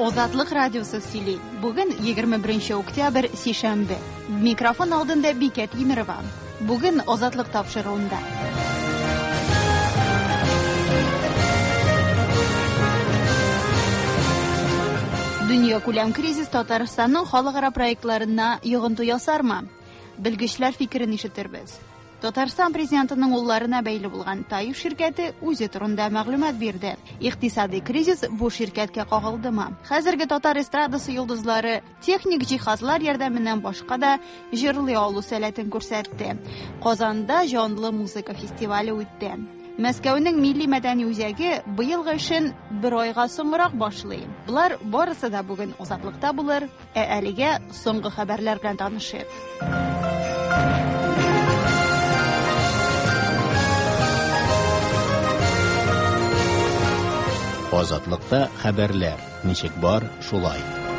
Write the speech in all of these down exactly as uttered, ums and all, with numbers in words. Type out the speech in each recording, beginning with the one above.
Азатлык радиосы сөйли. Бүген егерме беренче октябрь сишәмбе. Микрофон алдында Бикәт Имирова. Бүген Азатлык тапшыруында. Дөнья күләм кризис Татарстанның халыкара проектларына йогынты ясармы? Белгечләр фикерен ишетербез. Татарстан президентының улларына бәйле булган Таиф ширкәте үзе турында мәгълүмат бирде. Икътисади кризис бу ширкәткә кагылдымы? Хәзерге татар эстрадасы йолдызлары техник җиһазлар ярдәменнән башка да җырлый алу сәләтен күрсәтте. Казанда җанлы музыка фестивале үтте. Мәскәүнең милли мәдәни үзәге быелгы эшен бер айга соңрак башлый. Булар барысы да бүген Азатлыкта булыр. Ә әлегә соңгы хәбәрләр белән танышыйк. Азатлыкта хәбәрләр. Ничек бар, шулай.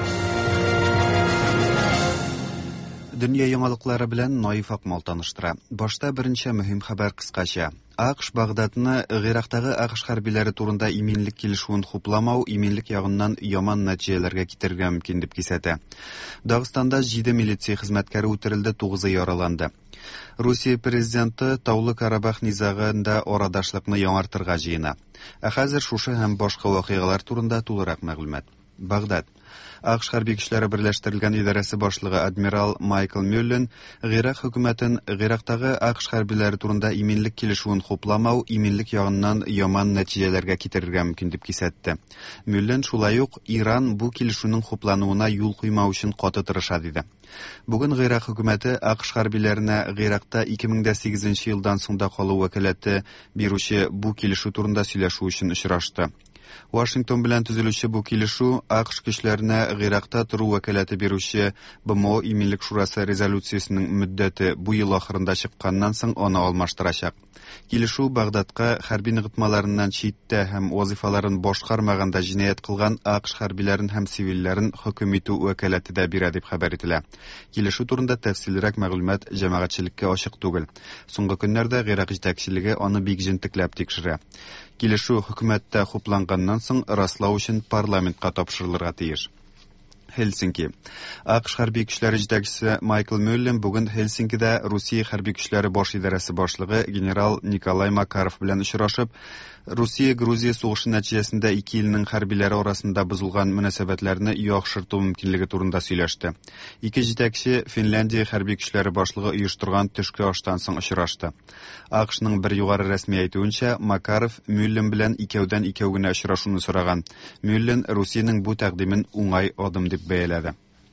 Дөнья яңалыклары белән Наиф Акмал таныштыра. Башта беренче мөһим хәбәр кыскача. АКШ Багдадны Гыйрактагы АКШ хәрбиләре турында иминлек килешүен хупламау иминлек ягыннан яман нәтиҗәләргә китергә мөмкин дип кисәтә. Дагыстанда җиде милиция хезмәткәре үтерелде, тугызы яраланды. Русия президенты Таулы Карабах низагында арадашлыкны яңартырга җыена. Ә хәзер шушы һәм башка вакыйгалар турында тулырак мәгълүмат. Багдад. АКШ хәрби көчләре берләштерелгән идарәсе башлыгы адмирал Майкл Мюллен Гыйрак хөкүмәтен Гыйрактагы АКШ хәрбиләре турында иминлек килешүен хупламау иминлек ягыннан яман нәтиҗәләргә китергә мөмкин дип кисәтте. Мюллен шулай ук Иран бу килешүнең хуплануына юл куймау өчен каты тырыша диде. Бүген Гыйрак хөкүмәте АКШ хәрбиләренә Гыйракта ике мең сигезенче елдан соң да калу вәкаләте бирүче бу килешү турында сөйләшү өчен очрашты. Вашингтон белән төзелүче бу килешү АКШ көчләренә Гыйракта тору вәкаләте бирүче БМО иминлек шурасы резолюциясенең мөддәте бу ел ахырында чыкканнан соң аны алмаштырачак. Килешү Багдадка хәрби ныгытмаларыннан читтә һәм вазифаларын башкармаганда җинаять кылган АКШ хәрбиләрен һәм цивилләрен хөкем итү вәкаләте дә бирә дип хәбәр ителә. Килешү турында тәфсиллерәк мәгълүмат җәмәгатьчелеккә ачык түгел. Соңгы көннәрдә Гыйрак җитәкчелеге аны бик җентекләп тикшерә. Килешү хөкүмәттә хупланганнан соң раслау өчен парламентка тапшырылырга тиеш. Хельсинки. АКШ хәрби көчләре җитәкчесе Майкл Мюллен бүген Хельсинкидә Русия хәрби көчләре баш идарәсе башлыгы генерал Николай Макаров белән очрашып, Русия-Грузия сугышы нәтиҗәсендә ике илнең хәрбиләре арасында бозылган мөнәсәбәтләрне яхшырту мөмкинлеге турында сөйләште. Ике җитәкче Финляндия хәрби көчләре башлыгы оештырган төшке аштан соң очрашты. АКШның бер югары рәсми әйтүенчә, Макаров Мюллен белән икәүдән икәү генә очрашуны сораган. Мюллен Русиянең бу тәкъдимен уңай адым дип бәяләде.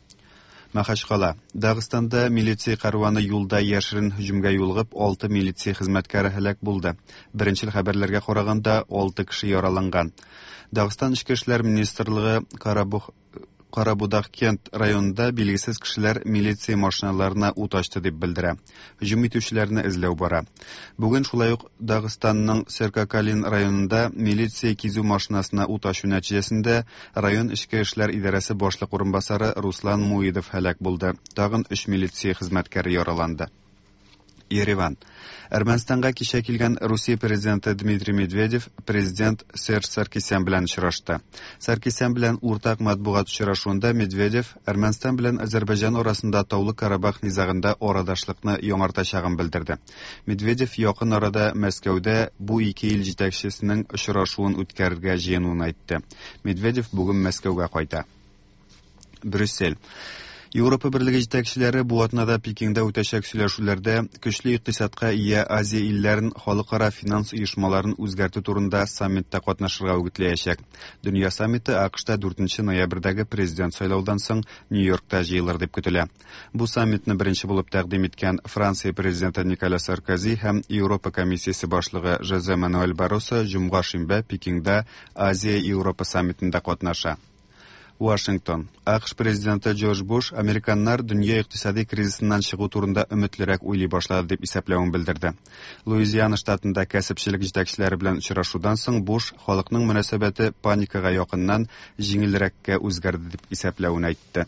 Махачкала. Дагыстанда милиция кәрваны юлда яшерен һөҗүмгә юлыгып, алты милиция хезмәткәре һәлак булды. Беренчел хәбәрләргә караганда, алты кеше яраланган. Дагыстан Ичке эшләр министрлыгы Карабух Карабудак кент районында билгесез кешеләр милиция машиналарына ут ачты дип белдерә. Һөҗүм итүчеләрне эзләү бара. Бүген шулай ук Дагыстанның Серкакалин районында милиция кизү машинасына ут ачу нәтиҗәсендә район Ичке эшләр идарәсе башлык урынбасары Руслан Муидов һәлак булды. Тагын өч милиция хезмәткәре яраланды. Ереван. Әрмәнстанга кичә килгән Русия президенты Дмитрий Медведев президент Серж Саркисян белән очрашты. Саркисян белән уртак матбугат очрашуында Медведев Әрмәнстан белән Азәрбайҗан арасында Таулы Карабах низагында арадашлыкны яңартачагын белдерде. Медведев якын арада Мәскәүдә бу ике ил җитәкчесенең очрашуын үткәрергә җыенуын әйтте. Медведев бүген Мәскәүгә кайта. Брюссель. Европа Берлеге җитәкчеләре бу атнада Пекиндә үтәчәк сөйләшүләрдә көчле икътисадка ия Азия илләрен халыкара финанс оешмаларын үзгәртү турында саммитта катнашырга үгетләячәк. Дөнья саммиты АКШта дүртенче ноябрьдәге президент сайлаудан соң Нью-Йоркта җыелыр дип көтелә. Бу саммитны беренче булып тәкъдим иткән Франция президенты Николя Саркози һәм Европа комиссиясе башлыгы Жозе Мануэль Барроso җомга шимбә Пекиндә Азия-Европа саммитында катнаша. Вашингтон. АКШ президенты Джордж Буш американнар дөнья икътисади кризисыннан чыгу турында өметлерәк уйлый башлады дип исәпләвен белдерде. Луизиана штатында кәсепчелек җитәкчеләре белән очрашудан соң Буш халыкның мөнәсәбәте паникага якыннан җиңелрәккә үзгәрде дип исәпләвен әйтте.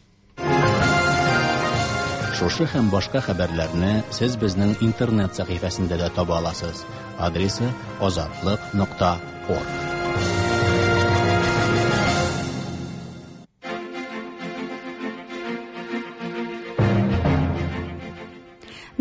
Шушы һәм башка хәбәрләрне сез безнең интернет сәхифәсендә дә таба аласыз. Адресы азатлык нокта орг.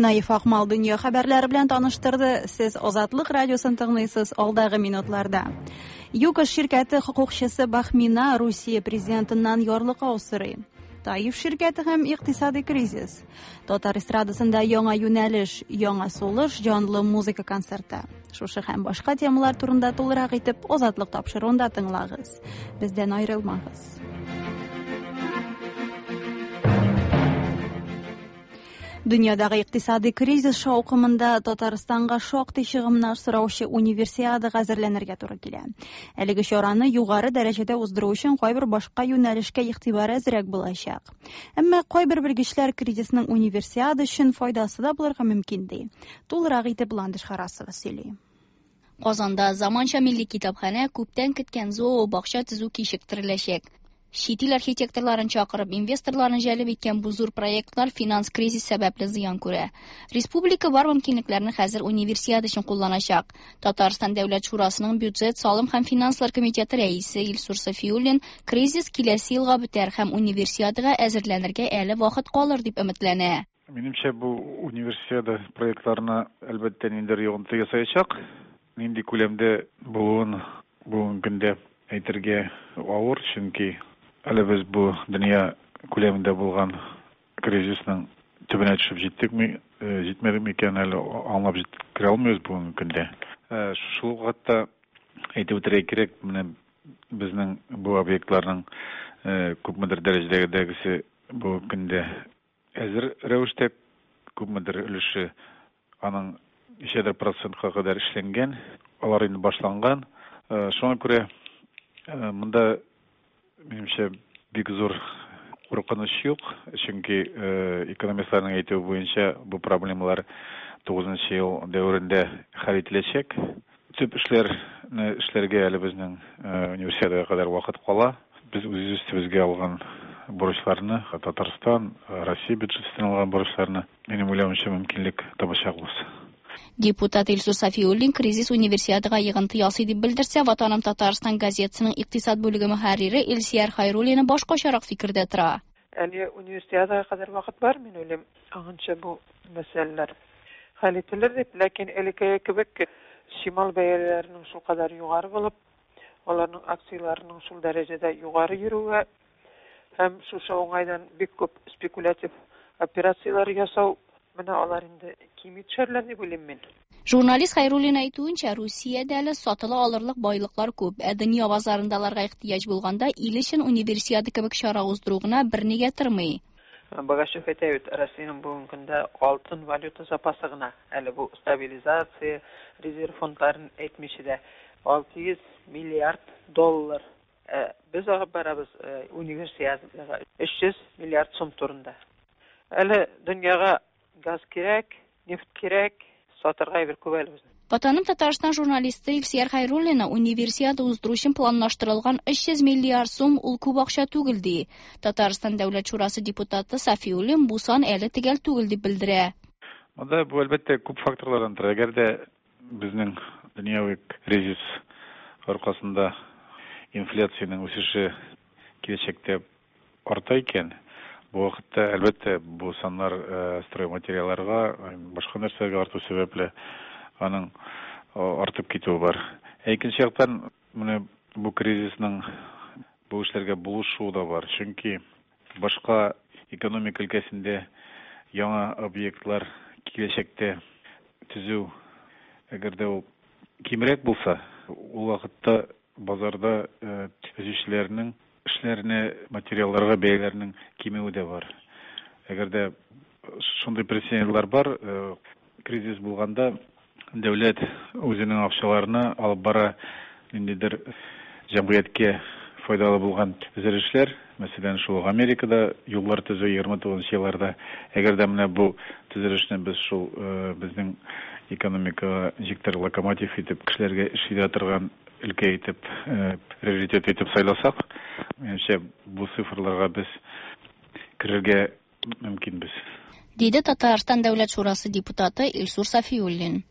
Наиф Акмал дөнья хәбәрләре белән таныштырды. Сез Азатлык радиосын тыңлыйсыз алдагы минутларда. ЮКОС ширкәте хокукчысы Бахмина Русия президентыннан ярлыкка усырый. Таиф ширкәте һәм икътисади кризис. Татар эстрадасында яңа юнәлеш, яңа сулыш, җанлы музыка концерты. Шушы һәм башка темалар турында тулырак итеп Азатлык тапшыруында тыңлагыз. Бездән аерылмагыз. Дөньядагы икътисади кризис шаукымында Татарстанга шактый чыгымнар сораучы универсиадага әзерләнергә туры килә. Әлеге чараны югары дәрәҗәдә уздыру өчен кайбер башка юнәлешкә игътибар әзрәк булачак. Әмма кайбер белгечләр кризисның универсиада өчен файдасы да булырга мөмкин ди. Тулырак итеп Ландыш Харасова сөйли. Казанда заманча милли китапханә күптән көткән зообакча төзү кичектереләчәк. Шит ил архитекторларын чакырып, инвесторларны җәлеп иткән бу зур проектлар финанс кризис сәбәпле зыян күрә. Республика бар мөмкинлекләрне хәзер универсиада өчен кулланачак. Татарстан дәүләт шурасының бюджет, салым һәм финанслар комитеты рәисе Илсур Сафиуллин кризис киләсе елга бетәр һәм универсиадага әзерләнергә әле вакыт калыр дип өметләнә. Минемчә, бу универсиада проектларына әлбәттә ниндидер йогынты ясаячак. Нинди күләмдә булуын бүгенге көндә әйтергә авыр, чөнки әле без бу дөнья күләмендә булган кризисның төбенә төшеп җиттекме, җитмәдекме икән әле аңлап җиткерә алмыйбыз бүгенге көндә. Шул вакытта әйтеп үтәргә кирәк, менә безнең бу объектларның күпмедер дәрәҗәдәгесе бу көндә әзер рәвештә күпмедер өлеше аның ничәдер процентка кадәр эшләнгән, алар инде башланган. Шуңа күрә монда минемчә бик зур куркыныч юк, чөнки экономистларның әйтүе буенча бу проблемалар тугызынчы ел дәверендә хәл ителәчәк. Төп эшләрне эшләргә әле безнең универсиадага кадәр вакыт кала. Без үз өстебезгә алган бурычларны, Татарстан, Россия бюджетыннан алган бурычларны, минем уйлавымча, мөмкинлек табачакбыз. Депутат Илсур Сафиуллин кризис универсиадага йогынты ясый дип белдерсә, Ватаным Татарстан газетасының икътисад бүлеге мөхәррире Илсияр Хайруллина башкачарак фикердә тора. Әле универсиадага кадәр вакыт бар, мин уйлыйм, аңынча бу мәсьәләләр хәл ителер дип, ләкин элекке кебек шимал бәяләренең шул кадәр югары булып, аларның акцияларының шул дәрәҗәдә югары йөрүе һәм шушы уңайдан бик күп спекулятив операциялар ясау, менә алар инде кими төшәрләр дип уйлыйм мин. Журналист Хайруллин әйтүенчә, Русиядә әле сатыла алырлык байлыклар күп. Ә дөнья базарындаларга ихтыяҗ булганда, ил өчен универсиада кебек чара уздыру гына бернигә тормый. Багашев әйтә, Россиянең бүгенге көндә алтын валюта запасы гына, әле бу стабилизация резерв фондларын әйтмичә дә алты йөз миллиард доллар. Без агып барабыз универсиадага өч йөз миллиард сум турында. Әле дөньяга газ кирәк, нефт кирәк, сатырга бер күп әле безнең. Ватаным Татарстан журналисты Илсияр Хайруллина универсиада уздыру өчен планлаштырылган өч йөз миллиард сум ул күп акча түгел ди. Татарстан дәүләт шурасы депутаты Сафиуллин бу сан әле төгәл түгел дип белдерә. Монда бу әлбәттә күп факторлардан тора. Әгәр дә безнең дөньяви кризис аркасында инфляциянең үсеше киләчәктә арта икән, бу вакытта әлбәттә бу саннар стройматериалларга, башка нәрсәгә арту сәбәпле аның артып китүе бар. Икенче яктан, менә бу кризисның бу эшләргә булышуы да бар. Чөнки башка экономик өлкәсендә яңа объектлар киләчәктә төзү, әгәр дә ул кимрәк булса, ул вакытта базарда төзүчеләрнең эшләренә, материалларга бәяләрнең кимүе дә бар. Әгәр дә шундый прецедентлар бар, кризис булганда дәүләт үзенең акчаларына алып бара, ниндидер җәмгыятькә файдалы булган төзелешләр, мәсәлән, шул Америкада юллар төзү егерме тугызынчы елларда, әгәр дә менә бу төзелешне без шул безнең экономикага җиктер локомотив итеп, кешеләргә эш итә торган өлкә итеп, приоритет итеп сайласак, менә бу цифрларга без керергә мөмкинбез. Диде Татарстан дәүләт шурасы депутаты Илсур Сафиуллин.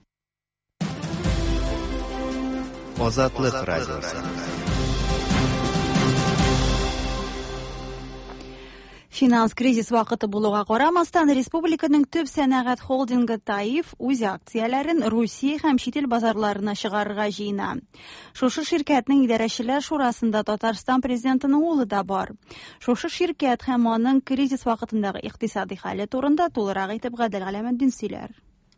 Азатлык радиосы. Финанс кризис вакыты булуга карамастан, республиканың төп сәнәгать холдингы Таиф үз акцияләрен Русия һәм чит ил базарларына чыгарырга җыена. Шушы ширкәтнең идарәчеләр шурасында Татарстан президентының улы да бар. Шушы ширкәт һәм аның кризис вакытындагы икътисади хәле турында тулырак итеп Гадел Галәмәддин сөйләр.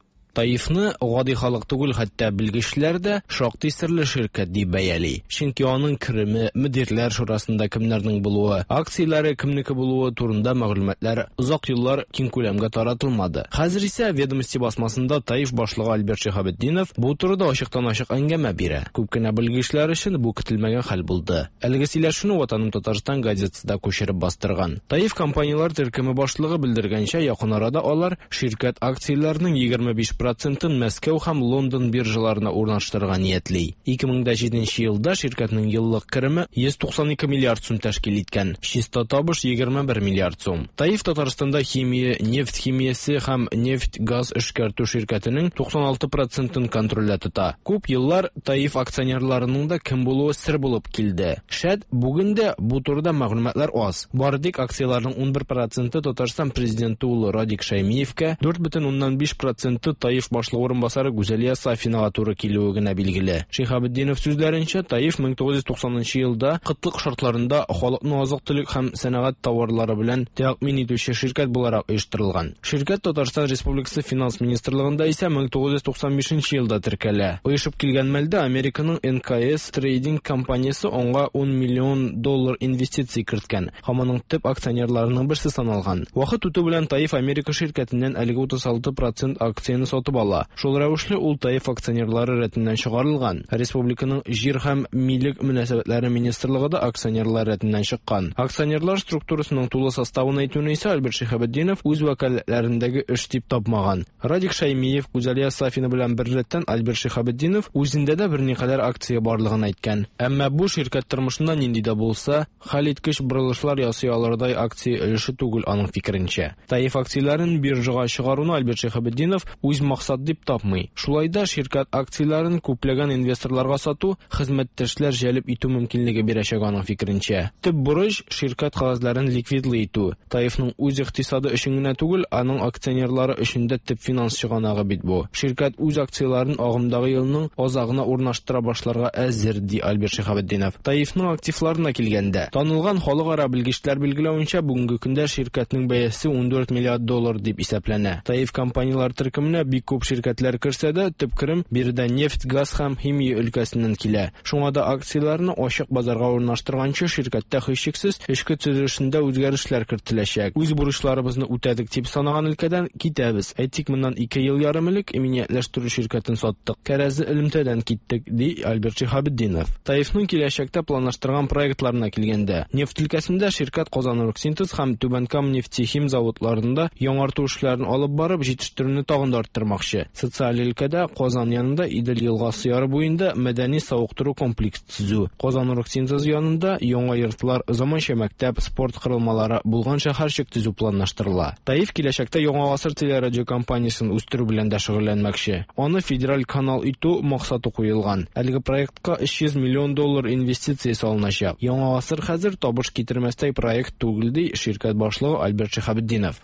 Таифны гади халык түгел, хәтта белгечләр дә шактый серле ширкәт дип бәяли. Чөнки аның кереме, мөдирләр шурасында кемнәрнең булуы, акцияләре кемнеке булуы турында мәгълүматлар озак еллар киң күләмгә таратылмады. Хәзер исә ведомости басмасында Таиф башлыгы Альберт Шиһабетдинов бу турыда ачыктан-ачык әңгәмә бирә. Күп кенә белгечләр өчен бу көтелмәгән хәл булды. Әлеге сөйләшүне Ватаным Татарстан газетасында күчереп бастырган. Таиф компаниялар төркеме башлыгы белдергәнчә, якын арада алар ширкәт акцияләренең егерме биш процентын Мәскәү һәм Лондон биржаларына урнаштырырга ниятли. ике мең җиденче елда ширкәтнең еллык кереме йөз туксан ике миллиард сум тәшкил иткән. Чиста табыш егерме бер миллиард сум. Таиф Татарстанда химия, нефть химиясе һәм нефть-газ эшкәртү ширкәтенең туксан алты процентын контрольдә тота. Күп еллар Таиф акционерларының да кем булуы сер булып килде. Шәд бүгендә бу турыда мәгълүматлар аз. Бардык акцияларның ун бер проценты Татарстан президенты улы Радик Шаймиевкә, дүрт бөтен уннан биш проценты Таиф башлыгы урынбасары Гүзәлия Сафинага туры килүе генә билгеле. Шиһабетдинов сүзләренчә, Таиф мең тугыз йөз туксанынчы елда кытлык шартларында халыкны азык-төлек һәм сәнәгать товарлары белән тәэмин итүче ширкәт буларак оештырылган. Ширкәт Татарстан Республикасы финанс министрлыгында исә мең тугыз йөз туксан бишенче елда теркәлә. Оешып килгән мәлдә Американың эн ка эс трейдинг компаниясе аңа ун миллион доллар инвестиция керткән. Һәм аның төп акционерларының берсе саналган. Вакыт үтү белән Таиф Америка ширкәтеннән әлеге утыз алты процент акцияны сатып ала. Шул рәвешле ул Таиф акционерлары рәтеннән чыгарылган. Республиканың җир һәм милек мөнәсәбәтләре министрлыгы да акционерлар рәтеннән чыккан. Акционерлар структурасының тулы составын әйтүне исә Альберт Шиһабетдинов үз вәкаләтләрендәге эш дип тапмаган. Радик Шаймиев, Гүзәлия Сафина белән бер рәттән Альберт Шиһабетдинов үзендә дә берникадәр акция барлыгын әйткән. Әмма бу ширкәт тормышында нинди дә булса, хәлиткеч борылышлар ясый алырдай акция өлеше түгел аның фикеренчә. Таиф акцияләрен биржага чыгаруны Альберт Шиһабетдинов үз максат дип тапмый. Шулайда ширкәт акцияләрен күпләгән инвесторларга сату, хезмәттәшләр җәлеп итү мөмкинлеге бирәчәк аның фикеренчә. Төп бурыч ширкәт кагазларын ликвидлый итү. Таифның үз икътисады өчен генә түгел, аның акционерлары өчен дә төп финанс чыганагы бит бу. Ширкәт үз акцияләрен агымдагы елның азагына урнаштыра башларга әзер, ди Альберт Шиһабетдинов. Таифның активларына килгәндә, танылган халыкара белгечләр билгеләүенчә, бүгенге көндә ширкәтнең бәясе ун дүрт миллиард доллар дип исәпләнә. Таиф компаниялар төркеменә бик күп ширкәтләр керсә дә, төп керем биредә нефть, газ һәм химия өлкәсеннән килә. Шуңа да акцияларны ачык базарга урнаштырганчы ширкәттә һичшиксез эшке төзелешендә үзгәрешләр кертеләчәк. Үз бурычларыбызны үтәдек дип санаган өлкәдән китәбез. Әйтик, моннан ике ел ярым элек иминиятләштерү ширкәтен саттык. Кәрәзе элемтәдән киттек, ди Альберт Шиһабетдинов. Таифның киләчәктә планлаштырган проектларына килгәндә, нефть өлкәсендә ширкәт Казаноргсинтез һәм Түбәнкам нефтехим заводларында яңарту эшләрен алып барып, җитештерүне тагын да арттырмакчы. Социаль өлкәдә Казан янында Идел елгасы яры буенда мәдәни сауыктыру комплекс төзү. Казаноргсинтез янында яңа йортлар, заманча мәктәп, спорт корылмалары булган шәһәрчек төзү планлаштырыла. Таиф киләчәктә Яңа гасыр телерадио компаниясын үстерү белән дә шөгыльләнмәкче. Аны федераль канал итү максаты куелган. Әлеге проектка өч йөз миллион доллар инвестиция салыначак. Яңа гасыр хәзер табыш китермәстәй проект түгел, ди ширкәт башлыгы Альберт Шиһабетдинов.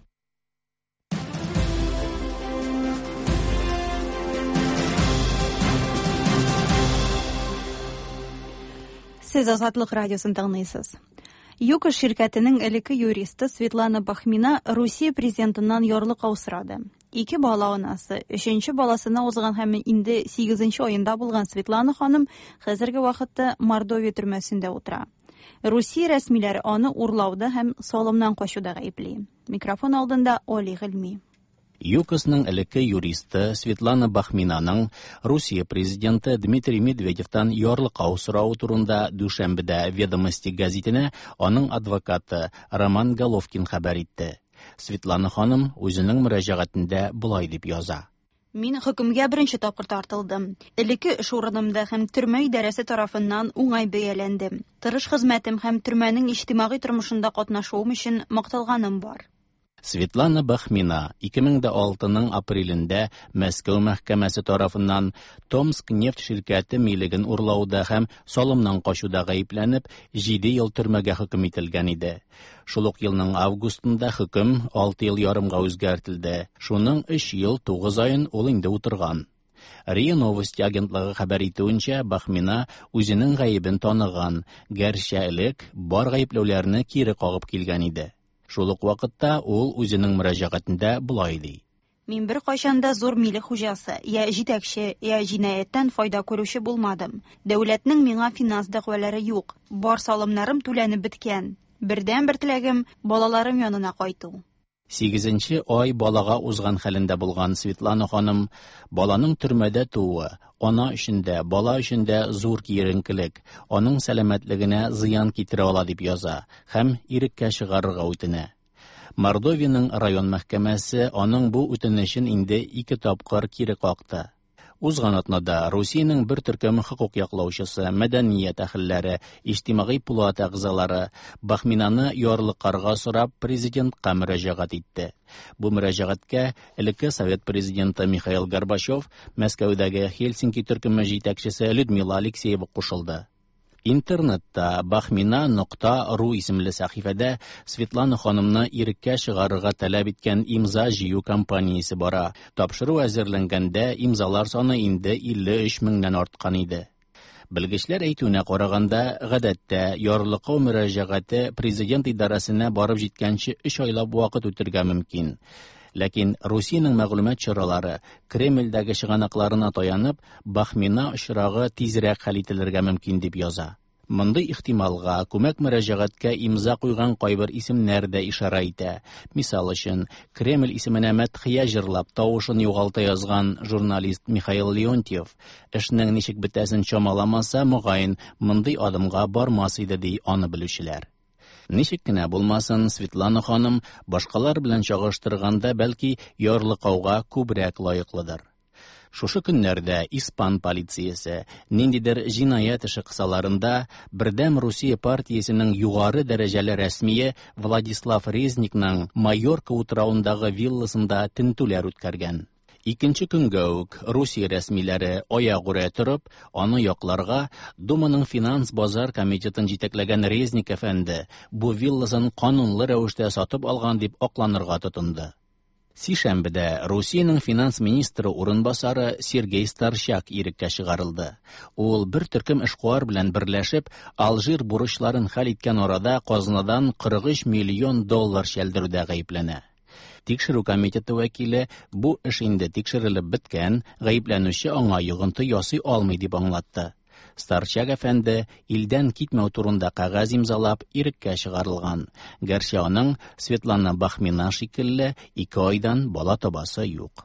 Сез Азатлык радиосын тыңлыйсыз. ЮКОС ширкәтенең элекке юристы Светлана Бахмина Русия президентыннан ярлык аусырады. Ике бала анасы, өченче баласына узган һәм инде сигезенче аенда булган Светлана ханым хәзерге вакытта Мордовия төрмәсендә утыра. Русия рәсмиләре аны урлауда һәм салымнан качуда гаепли. Микрофон алдында Оли Гыльми. ЮКОСның элекке юристы Светлана Бахминаның Русия президенты Дмитрий Медведевтан ярлыкка аусырау турында дүшәмбедә Ведомости газетенә аның адвокаты Роман Головкин хәбәр итте. Светлана ханым үзенең мөрәҗәгатендә булай дип яза. Мин хөкемгә беренче тапкыр тартылдым. Элекке эш урынымда һәм төрмә идарәсе тарафыннан уңай бәяләндем. Тырыш хезмәтем һәм төрмәнең иҗтимагый тормышында катнашуым өчен макталганым бар. Светлана Бахмина ике мең дә алтының апрелендә Мәскәү мәхкәмәсе тарафыннан Томск нефть ширкәте милеген урлауда һәм салымнан качуда гаепләнеп, җиде ел төрмәгә хөкем ителгән иде. Шул ук елның августында хөкем алты ел ярымга үзгәртелде. Шуның өч ел тугыз айын ул инде утырган. РИА Новости агентлыгы хәбәр итүенчә, Бахмина үзенең гаебен таныган, гәрчә элек бар гаепләүләрне кире кагып килгән иде. Шул ук вакытта ул үзенең мөрәҗәгатендә булай ди: Мин бер кайчанда зур милек хуҗасы, я җитәкче, я җинаяттан файда күрүче булмадым. Дәүләтнең миңа финанс дәгъвалары юк. Бар салымнарым түләнеп беткән. Бердән бер теләгем балаларым янына кайту. сигезенче ай балага узган хәлендә булган Светлана ханым, баланың төрмәдә тууы, ана өчендә, бала өчендә зур киеренкелек, аның сәламәтлегенә зыян китерә ала дип яза һәм иреккә чыгарырга үтенә. Мордовияның район мәхкәмәсе аның бу үтенечен инде ике тапкыр кире какты. Узган атнада Русиянең бер төркем хокук яклаучысы, мәдәният әһелләре, иҗтимагый пулат әгъзалары Бахминаны ярлыкарга сорап президентка мөрәҗәгать итте. Бу мөрәҗәгатькә элекке Совет президенты Михаил Горбачев, Мәскәүдәге Хельсинки төркеме җитәкчесе Людмила Алексеева кушылды. Интернетта Бахмина нокта ру исемле сәхифәдә Светлана ханымны иреккә чыгарырга таләп иткән имза җыю кампаниясе бара. Тапшыру әзерләнгәндә имзалар саны инде илле өч меңнән арткан иде. Белгечләр әйтүенә караганда, гадәттә ярлыклау мөрәҗәгате президент идарәсенә барып җиткәнче өч айлап вакыт үтәргә мөмкин. Ләкин Русиянең мәгълүмат чаралары Кремльдәге чыганакларына таянып, Бахмина очрагы тизрәк хәл ителергә мөмкин дип яза. Мондый ихтималга күмәк мөрәҗәгатькә имза куйган кайбер исемнәр дә ишара итә. Мисал өчен, Кремль исеменә мәдхия җырлап тавышын югалта язган журналист Михаил Леонтьев эшнең ничек бетәсен чамаламаса, мөгаен мондый адымга бармас иде ди аны белүчеләр. Ничек кенә булмасын, Светлана ханым башкалар белән чагыштырганда бәлки ярлыкауга күбрәк лаеклыдыр. Шушы көннәрдә Испан полициясе ниндидер җинаять эше кысаларында бердәм Русия партиясенең югары дәрәҗәле рәсмие Владислав Резникның Майорка утрауындагы вилласында тентүләр үткәргән. Икенче көнгә үк Русия рәсмиләре аягүрә торып, аны якларга Думаның финанс базар комитетын җитәкләгән Резник әфәнде бу вилласын канунлы рәвештә сатып алган дип акланырга тотынды. Сишәмбедә Русиянең финанс министры урынбасары Сергей Старчак иреккә чыгарылды. Ул бер төркем эшкуар белән берләшеп, Алжир бурычларын хәл иткән арада казнадан кырык өч миллион доллар чәлдерүдә гаепләнә. Тикшерү комитеты вәкиле бу эш инде тикшерелеп беткән, гаепләнүче аңа йогынты ясый алмый дип аңлатты. Старчак әфәнде илдән китмәү турында кәгазь имзалап иреккә чыгарылган. Гәрчә аның Светлана Бахмина шикелле ике айдан бала табасы юк.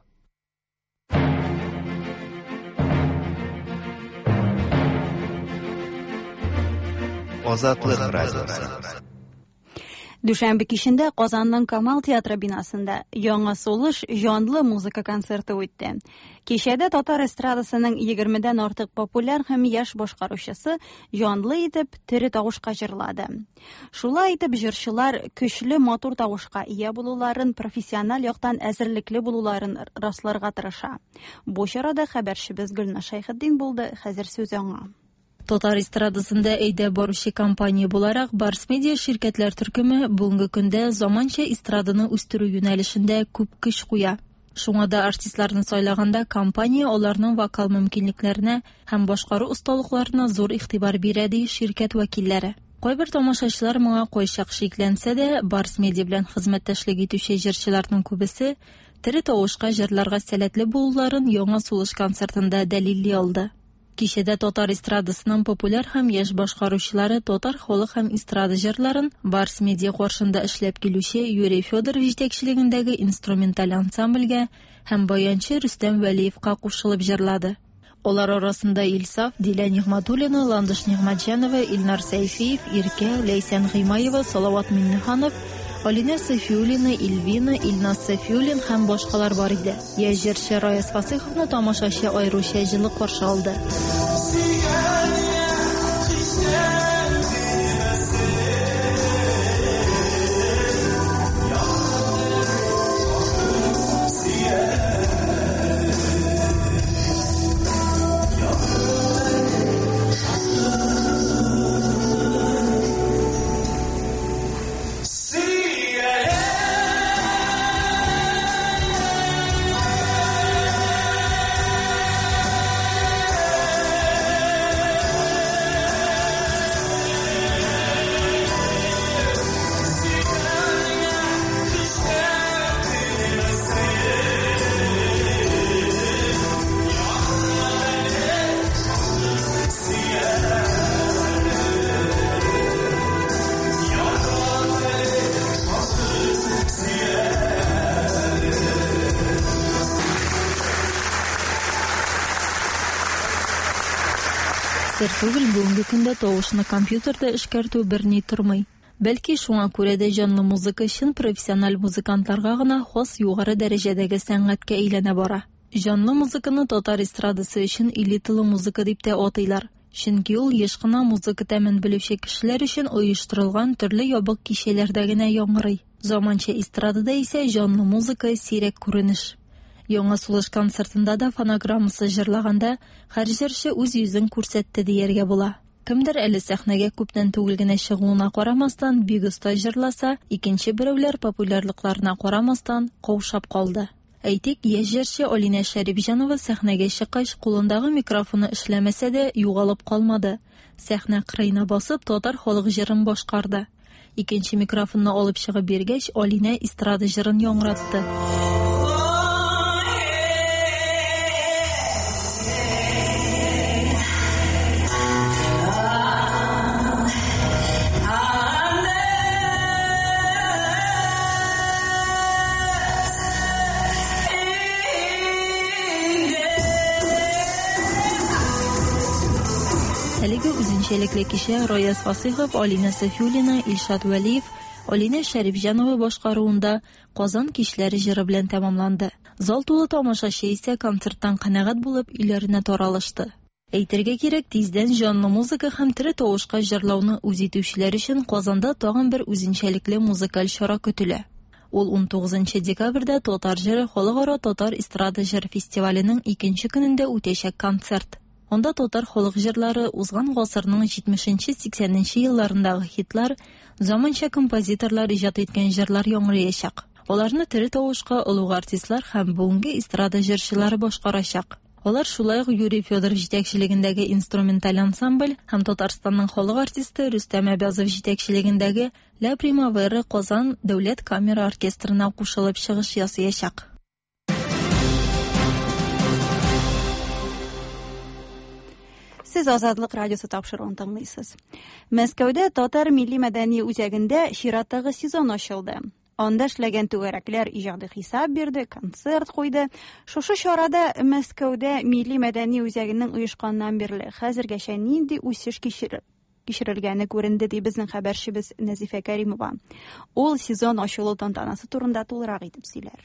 Азатлык радиосы. Дүшәмбе кичендә Казанның Камал театры бинасында яңа сулыш җанлы музыка концерты үтте. Кичәдә татар эстрадасының егермедән артык популяр һәм яшь башкаручысы җанлы итеп тере тавышка җырлады. Шулай итеп җырчылар көчле матур тавышка ия булуларын, профессиональ яктан әзерлекле булуларын расларга тырыша. Бу чарада хәбәрчебез Гөлнар Шәйхетдин булды, хәзер сүз аңа. Татар эстрадасында әйдә баручы компания буларак Барс Медиа ширкәтләр төркеме бүгенге көндә заманча эстраданы үстерү юнәлешендә күп көч куя. Шуңа да артистларны сайлаганда компания аларның вокал мөмкинлекләренә һәм башкару осталыкларына зур игътибар бирә ди ширкәт вәкилләре. Кайбер тамашачылар моңа кайчак шикләнсә дә, Барс Медиа белән хезмәттәшлек итүче җырчыларның күбесе тере тавышка җырларга сәләтле булуларын яңа сулыш концертында дәлилли алды. Кичәдә татар эстрадасының популяр һәм яшь башкаручылары татар халык һәм эстрада җырларын Барс Медиа каршында эшләп килүче Юрий Федоров җитәкчелегендәге инструменталь ансамбльгә һәм баянчы Рөстәм Вәлиевка кушылып җырлады. Алар арасында Илсаф, Дилә Нигъмәтуллина, Ландыш Нигъмәтҗанова, Илнар Сәйфиев, Иркә, Ләйсән Гыймаева, Салават Миннеханов, Алина Сафиуллина, Илвина, Илнас Сафиуллин һәм башкалар бар иде. Яҗырчы Раис Фасыйховны тамашачы аеруча җылы каршы алды. Сер түгел, бүгенге көндә тавышны компьютерда эшкәртү берни тормый. Бәлки шуңа күрә дә җанлы музыка өчен профессиональ музыкантларга гына хас югары дәрәҗәдәге сәнгатькә әйләнә бара. Җанлы музыканы татар эстрадасы өчен элиталы музыка дип тә атыйлар. Чөнки ул еш кына музыка тәмен белүче кешеләр өчен оештырылган төрле ябык кичәләрдә генә яңгырый. Заманча эстрадада исә җанлы музыка сирәк күренеш. Яңа сулыш концертында да фонограммасы җырлаганда һәр җырчы үз йөзен күрсәтте дияргә була. Кемдер әле сәхнәгә күптән түгел генә чыгуына карамастан бик оста җырласа, икенче берәүләр популярлыкларына карамастан каушап калды. Әйтик, яшь җырчы Алинә Шәрифҗанова сәхнәгә чыккач, кулындагы микрофоны эшләмәсә дә югалып калмады. Сәхнә кырыена басып, татар халык җырын башкарды. Икенче микрофонны алып чыгып биргәч, Алинә эстрада җырын яңгыратты. Әлеге үзенчәлекле кичә Рояз Фасыйхов, Алина Сафиуллина, Илшат Вәлиев, Алинә Шәрифҗанова башкаруында Казан кичләре җыры белән тәмамланды. Зал тулы тамашачы исә концерттан канәгать булып өйләренә таралышты. Әйтергә кирәк, тиздән җанлы музыка һәм тере тавышка җырлауны үз итүчеләр өчен Казанда тагын бер үзенчәлекле музыкаль чара көтелә. Ул он тугызынчы декабрьдә Татар җыры халыкара татар эстрада җыр фестиваленең икенче көнендә үтәчәк концерт. Онда татар халык җырлары узган гасырның җитмешенче-сиксәненче елларындагы хитлар, заманча композиторлар иҗат иткән җырлар яңгыраячак. Аларны тере тавышка олуг артистлар һәм бүгенге эстрада җырчылары башкарачак. Алар шулай ук Юрий Федоров җитәкчелегендәге инструменталь ансамбль һәм Татарстанның халык артисты Рөстәм Әбязов җитәкчелегендәге Ла Примавера Казан дәүләт камера оркестрына кушылып чыгыш ясаячак. Сез Азадлык радиосы тапшыруын тыңлыйсыз. Мәскәүдә Татар милли мәдәни үзәгендә чираттагы сезон ачылды. Анда эшләгән түгәрәкләр иҗади хисап бирде, концерт куйды. Шушы чарада Мәскәүдә милли мәдәни үзәгенең оешканнан бирле хәзергәчә нинди үсеш кичерелгәне күренде ди безнең хәбәрчебез Нәзифә Кәримова. Ул сезон ачылу тантанасы турында тулырак итеп сөйләр.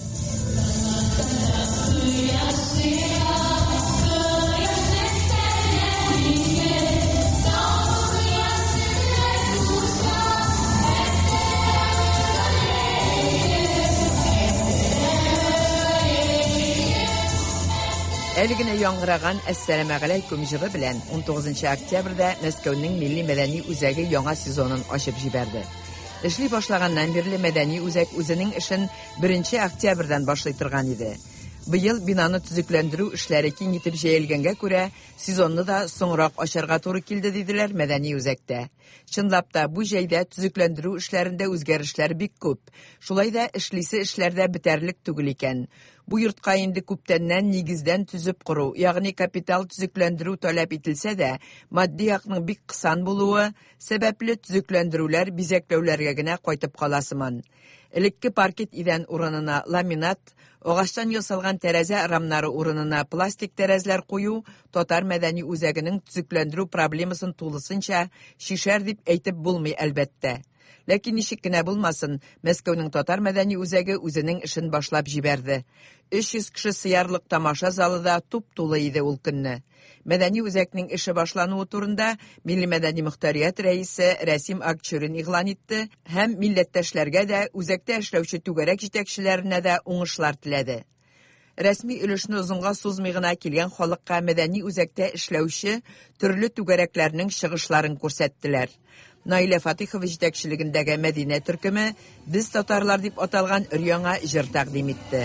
Әлегенә яңгыраган «Әссәламу алейкум» җыры белән он тугызынчы октябрьдә Мәскәүнең милли мәдәни үзәге яңа сезонын ачып җибәрде. Эшли башлаганнан бирле мәдәни үзәк үзенең эшен беренче октябрьдән башлый торган иде. Быел бинаны төзекләндерү эшләре киң итеп җәелгәнгә күрә, сезонны да соңрак ачарга туры килде диделәр мәдәни үзәктә. Чынлап та бу җәйдә төзекләндерү эшләрендә үзгәрешләр бик күп. Шулай да эшлисе эшләрдә бетәрлек түгел икән. Бу йортка инде күптәннән нигездән төзеп кору, ягъни капитал төзекләндерү таләп ителсә дә, матди якның бик кысан булуы сәбәпле төзекләндерүләр бизәкләүләргә генә кайтып каласыман. Элекке паркет идән урынына ламинат, агачтан ясалган тәрәзә рамнары урынына пластик тәрәзәләр кую татар мәдәни үзәгенең төзекләндерү проблемасын тулысынча шишәр дип әйтеп булмый әлбәттә. Ләкин ничек кенә булмасын, Мәскәүнең татар мәдәни үзәге үзенең эшен башлап җибәрде. өч йөз кеше сыярлык тамаша залында туп-тулы иде ул көнне. Мәдәни үзәкнең эше башлануы турында Милли мәдәни мөхтәрият рәисе Рәсим Акчурин игълан итте һәм милләттәшләргә дә, үзәктә эшләүче түгәрәк җитәкчеләренә дә уңышлар теләде. Рәсми өлешне озынга сузмый гына килгән халыкка мәдәни үзәктә эшләүче төрле түгәрәкләрнең чыгышларын күрсәттеләр. Наилә Фатихова җитәкчелегендәге Мәдинә төркеме «Без татарлар» дип аталган өр-яңа җыр тәкъдим итте.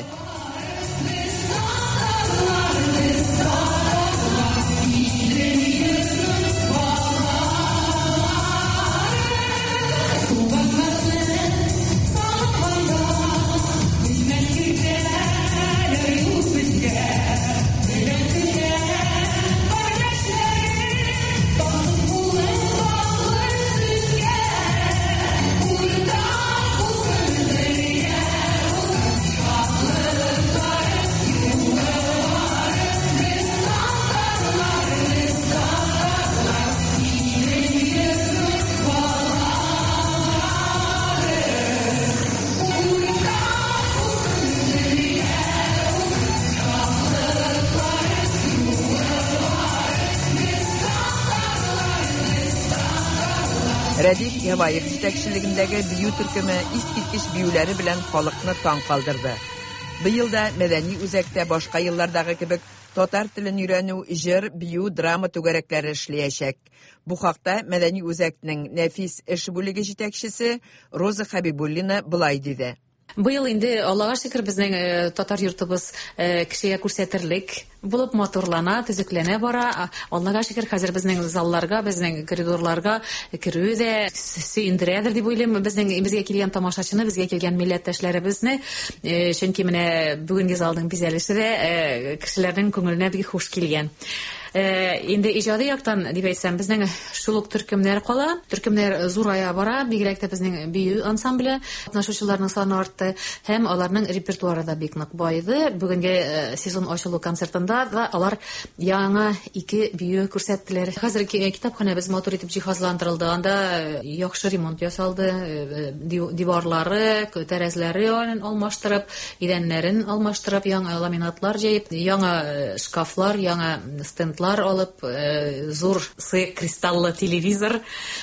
Рәдиф Яваев җитәкчелегендәге бию төркеме искиткеч биюләре белән халыкны таң калдырды. Быел да мәдәни үзәктә башка еллардагы кебек татар телен өйрәнү, җыр, бию, драма түгәрәкләре эшләячәк. Бу хакта мәдәни үзәкнең нәфис эш бүлеге җитәкчесе Роза Хабибуллина былай диде. Быел инде Аллага шөкер безнең татар йортыбыз кешегә күрсәтерлек булып матурлана, төзекләнә бара. Аллага шөкер хәзер безнең залларга, безнең коридорларга керү дә сөендерәдер дип уйлыйм. Безнең безгә килгән тамашачыны, безгә килгән милләттәшләребезне, чөнки менә бүгенге залның бизәлеше дә кешеләрнең күңеленә бик хуш килгән. Инде иҗади яктан дип әйтсәм, безнең шулык төркемнәр кала, төркемнәр зурая бара, бигрәк тә безнең бию ансамбле, катнашучыларның саны артты, һәм аларның репертуары да бик нык байды. Бүгенге сезон ачылу концертында да алар яңа ике бию күрсәттеләр. Хәзер китапханәбез матур итеп җиһазландырылды, анда яхшы ремонт ясалды, диварлары, тәрәзәләре алмаштырып, идәннәрен алмаштырып, яңа ламинатлар җәеп, яңа шкафлар, яңа стендлар алып, зур сый кристаллы телевизор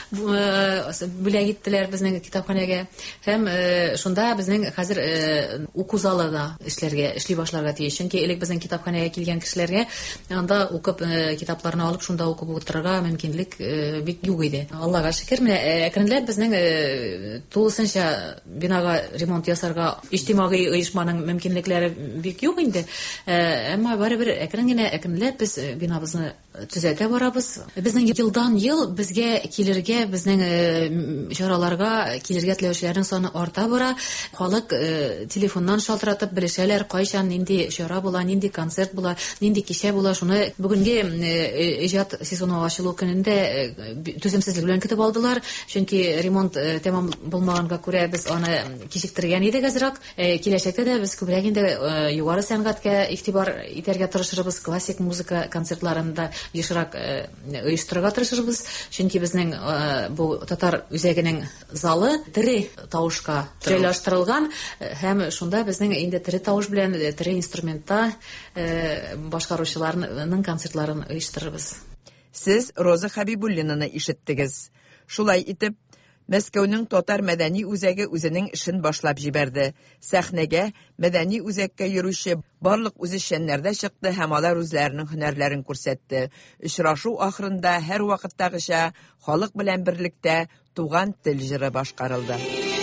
бүләк иттеләр безнең китапханәгә. Һәм шунда безнең хәзер уку залы да эшләргә, эшли башларга тиеш. Чөнки элек безнең китапханәгә килгән кешеләргә анда укып китапларны алып шунда укып утырырга мөмкинлек бик юк иде. Аллага шөкер, менә әкренләп безнең тулысынча бинага ремонт ясарга иҗтимагый оешманың мөмкинлекләре бик юк инде. Әмма барыбер әкрен генә әкренләп без бинабызны төзәтә барабыз. Безнең елдан ел безгә килергә, безнең чараларга килергә теләүчеләрнең саны арта бара. Халык телефоннан шалтыратып белешәләр, кайчан нинди чара була, нинди концерт була, нинди кичә була. Шуны бүгенге иҗат сезоны ачылу көнендә түземсезлек белән көтеп алдылар. Чөнки ремонт тәмам булмаганга күрә без аны кичектергән идек азрак. Киләчәктә дә без күбрәк инде югары сәнгатькә игътибар итәргә тырышырбыз, классик музыка концертларында ешрак оештырырга тырышырбыз. Чөнки безнең бу татар үзәгенең залы тере тавышка җайлаштырылган һәм шунда безнең инде тере тавыш белән, тере инструментта башкаручыларның концертларын оештырырбыз. Сез Роза Хабибуллинаны ишеттегез. Шулай итеп, Мәскәүнең татар мәдәни үзәге үзенең эшен башлап җибәрде. Сәхнәгә мәдәни үзәккә йөрүче барлык үзешчәннәр чыкты һәм алар үзләренең һөнәрләрен күрсәтте. Очрашу ахырында һәр вакыттагыча халык белән берлектә туган тел җыры башкарылды.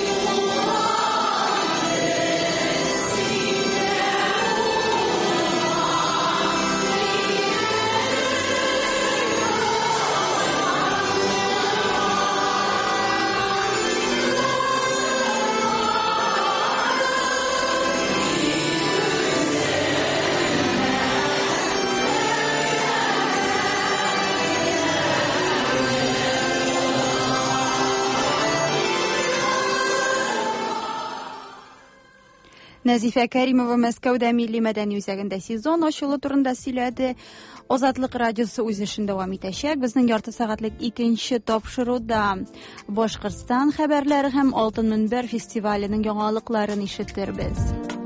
Нәзифә Кәримова Мәскәүдә милли мәдәни үзәгендә сезон ачылу турында сөйләде. Азатлык радиосы үз эшен дәвам итәчәк. Безнең ярты сәгатьлек икенче тапшыруда Башкортстан хәбәрләре һәм Алтын мөнбәр фестиваленең яңалыкларын ишетербез.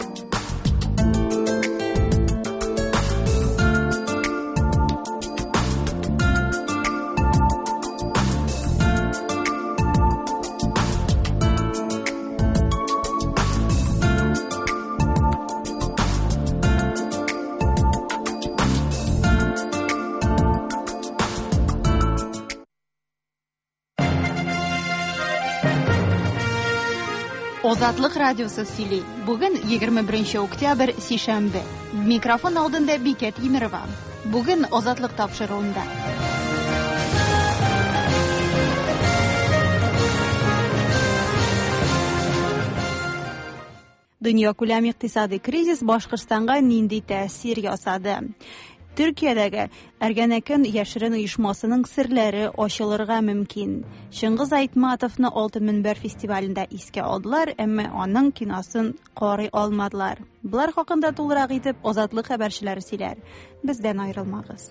Азатлык радиосы сөйли. Бүген егерме беренче октябрь сишәмбе. Микрофон алдында Бикәт Имирова. Бүген Азатлык тапшыруында. Дөньякүләм икътисади кризис Башкортстанга нинди тәэсир ясады? Төркиядәге Әргәнәкен яшерен оешмасының серләре ачылырга мөмкин. Чыңгыз Айтматовны Алтын мөнбәр фестивалендә искә алдылар, әмма аның киносын карый алмадылар. Булар хакында тулырак итеп Азатлык хәбәрчеләре сөйләр. Бездән аерылмагыз.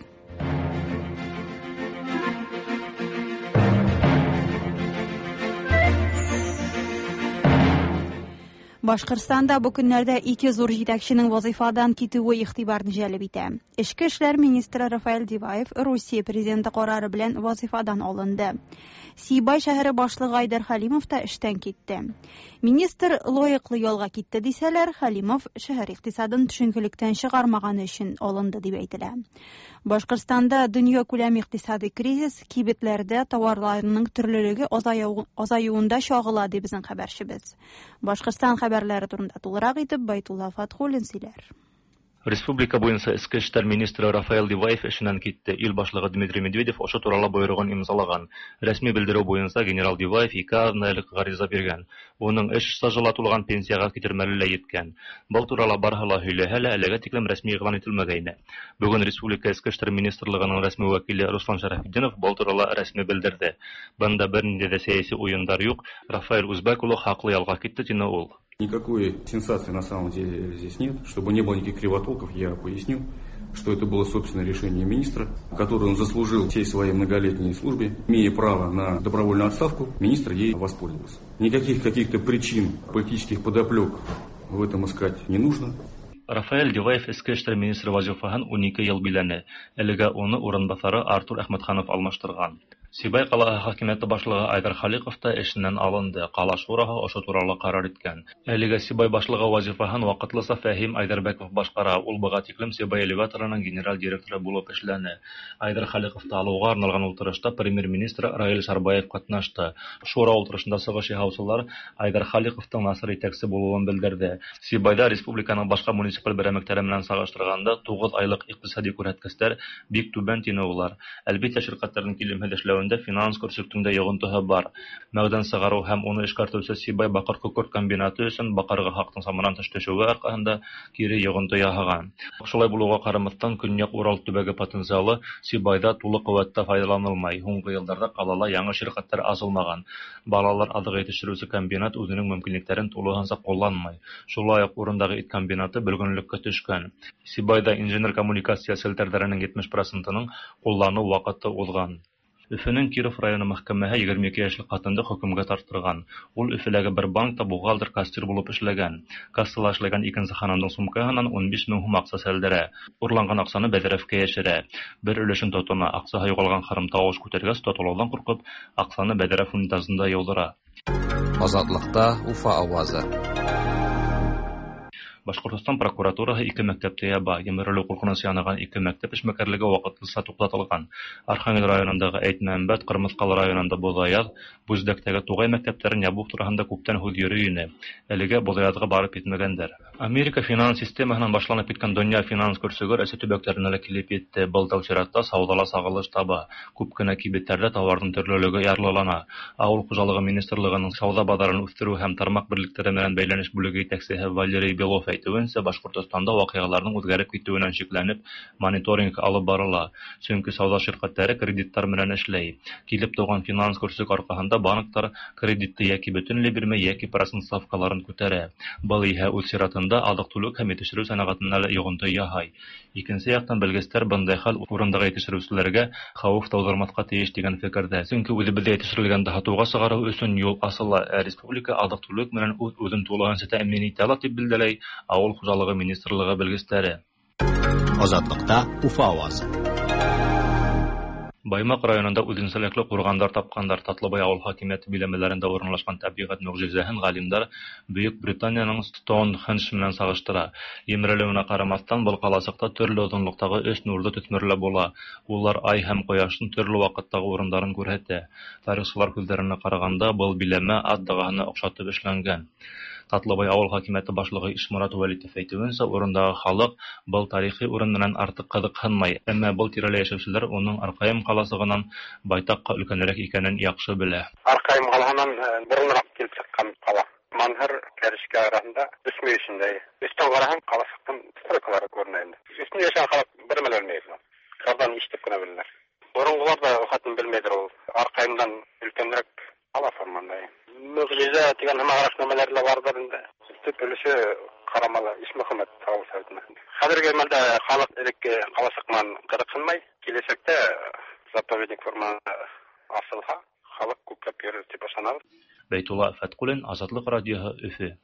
Башкортстанда бу көннәрдә ике зур җитәкченең вазифадан китүе игътибарны җәлеп итә. Эчке эшләр министры Рафаэль Диваев Русия президенты карары белән вазифадан алынды. Сибай шәһәре башлыгы Айдар Халимов та эштән китте. Министр лаеклы ялга китте дисәләр, Халимов шәһәр икътисадын төшенкелектән чыгармаганы өчен алынды дип әйтелә. Башкортстанда дөнья күләм икътисади кризис кибетләрдә товарларның төрлелеге азаюында чагыла ди безнең хәбәрчебез. Башкортстан хәбәрләре турында тулырак итеп Байтулла Фатхуллин сөйләр. Республика буенча эчке эшләр министры Рафаэль Диваев эшеннән китте. Ил башлыгы Дмитрий Медведев ошо туралы боерыгын имзалаган. Рәсми белдерү буенча генерал Диваев ике айлык гариза биргән. Уның эш стажы тулган пенсияга китермәле лә еткән. Бу туралы барһала һөйләһә лә, әлегә тиклем рәсми игълан ителмәгәйне. Бүген Республика эчке эшләр министрлыгының рәсми вәкиле Руслан Шәрәфетдинов бу туралы рәсми белдерде. Бында бернинди дә сәяси уендар юк. Рафаэль Узбек улы хаклы ялга китте дине ул. Никакой сенсации на самом деле здесь нет. Чтобы не было никаких кривотолков, я поясню, что это было собственное решение министра, которое он заслужил всей своей многолетней службе. Имея право на добровольную отставку, министр ей воспользовался. Никаких каких-то причин политических подоплек в этом искать не нужно. Рафаэль Диваев эчке эшләр министры вазифаһын унике ел биләне. Әлегә уны урынбасары Артур Әхмәтханов алмаштырган. Сибай кала хакимияте башлыгы Айдар Халиков та эшеннән алынды. Кала шураһы ошо туралы карар иткән. Әлегә Сибай башлыгы вазифаһын вакытлыса Фәһим Айдарбеков башкара. Ул быга тиклем Сибай элеваторының генераль директоры булып эшләне. Айдар Халиков та алуга арналган утырышта премьер-министр Раил Сарбаев катнашты. Шура утырышында сыгыш яһаучылар Айдар Халиковтың насыр итәкче булуын белдерде. Сибайда республиканың башка муниципаль берәмлектәре белән сагыштырганда тугыз айлык икътисади күрсәткечләр бик түбән тине улар. Әлбәттә ширкәтләрнең килемһез эшләвендә финанс көрсөктүндә йогынтыһы бар. Мәгъдән сыгару һәм уны эшкәртүче Сибай бакыр күкөрт комбинаты өчен бакырга хактың самаран төшүе аркасында кире йогынты яһаган. Шулай булуга карамастан Көньяк Урал төбәге потенциалы Сибайда тулы куәттә файдаланылмай. Һуңгы елларда калала яңа ширкәтләр азылмаган. Балалар адыгы итештерүче комбинат үзенең мөмкинлекләрен тулыганча кулланмый. Шулай ук урындагы ит комбинаты бөлгөнлеккә төшкән. Сибайда инженер коммуникация селтәрләренең җитмеш процентының куллану вакыты узган. Өфөнең Киров районы мәхкәмәһе егерме ике яшьлек хатынды хөкемгә тартырган. Ул Өфәдәге бер банкта бухгалтер кассир булып эшләгән. Кассала эшләгән икенче ханымның сумкаһыннан ун биш мең сум акча сәлдерә. Урланган акчаны бәдрәфкә яшерә. Бер өлешен тотына. Акчаһы югалган харым тавыш күтәргәч, тотылудан куркып, акчаны бәдрәф унитазында яудыра. Азатлыкта Уфа авазы. Башкортстан прокуратураһы ике мәктәптә яба. Емерелү куркынычы янаган ике мәктәп эшмәкәрлеге вакытлыча туктатылган. Архангел районындагы Әйтмәмбәт, Кырмыскалы районында Бозаяк, Бүздәктәге Тугай мәктәпләрен ябу турында күптән һүз йөрү ине. Әлегә Бозаятка барып җитмәгәннәр. Америка финанс системаһынан башланып киткән дөнья финанс көрсөгөр әсе төбәкләренә лә килеп җитте. Былтыр чиратта саудала сагылыш таба. Күп кенә кибетләрдә товарның төрлелеге ярлылана. Авыл хуҗалыгы министрлыгының сауда базарын үстерү һәм тармак берлекләре белән бәйләнеш бүлеге итәкчесе Валерий Белов әйтүенчә, Башкортстанда вакыйгаларның үзгәреп китүеннән шикләнеп, мониторинг алып барыла. Чөнки сауда ширкәтләре кредиттар белән эшләй. Килеп туган финанс көрсөк аркасында банклар кредитты яки бөтенләй бирмәй, яки процент ставкаларын күтәрә. Бу иһә үз чиратында азык-түлек һәм итештерү сәнәгатенә йогынты яһай. Икенче яктан белгечләр бындай хәл урындагы итештерүчеләргә хәвеф тудырмаска тиеш дигән фикердә. Чөнки үзебездә итештерелгән һатуга чыгару өчен юл асыла. Республика азык-түлек белән үзен тулыгынча тәэмин итә ала дип белдерә Авыл хуҗалыгы министрлыгы белгечләре. Азатлыкта Уфа авазы. Баймак районында үзенчәлекле кургандар тапкандар. Татлыбай авыл хакимияте биләмәләрендә урынлашкан табигать мөгъҗизәһен галимнар Бөек Британияның Стоунхендж белән сагыштыра. Емерелүенә карамастан, бу каласыкта төрле озынлыктагы өч нурлы төтмөрләр була. Улар ай һәм кояшның төрле вакыттагы урындарын күрһәтә. Тарихчылар күзләренә караганда, бу биләмә ат даганы охшатып эшләнгән. Татлыбай авыл хакимияте башлыгы Ишмурат Вәлитов әйтүенчә, урындагы халык бу тарихи урын белән артык кызыксынмый, әмма бу тирәлә яшәүчеләр уның Аркаим каласыгынан байтакка өлкәнрәк икәнен яхшы белә. Аркаим каласынан борынрак килеп чыккан кала. Манхар кәришкә арасында үсмәй өчендә. Өстән караган каласыктан строкалары күренә инде. Өстен яшәгән халык бер мәләрне. Кардан ишетеп кенә беләләр. Борынгылар да хатын белмәйдер ул. Аркаимдан өлкәнрәк кала формында. Мөгъҗиза дигән мәгърифәтләр бардыр инде. Төп өлеше карамалы Ишмөхәммәд авыл советына. Хәзерге мәлдә халык элекке каласыкман кырыксынмай, киләчәктә заповедник формасында асылга халык күпләп йөрер дип ышанабыз. Бәйтулла Фәткулин, Азатлык радиоһы, Өфе.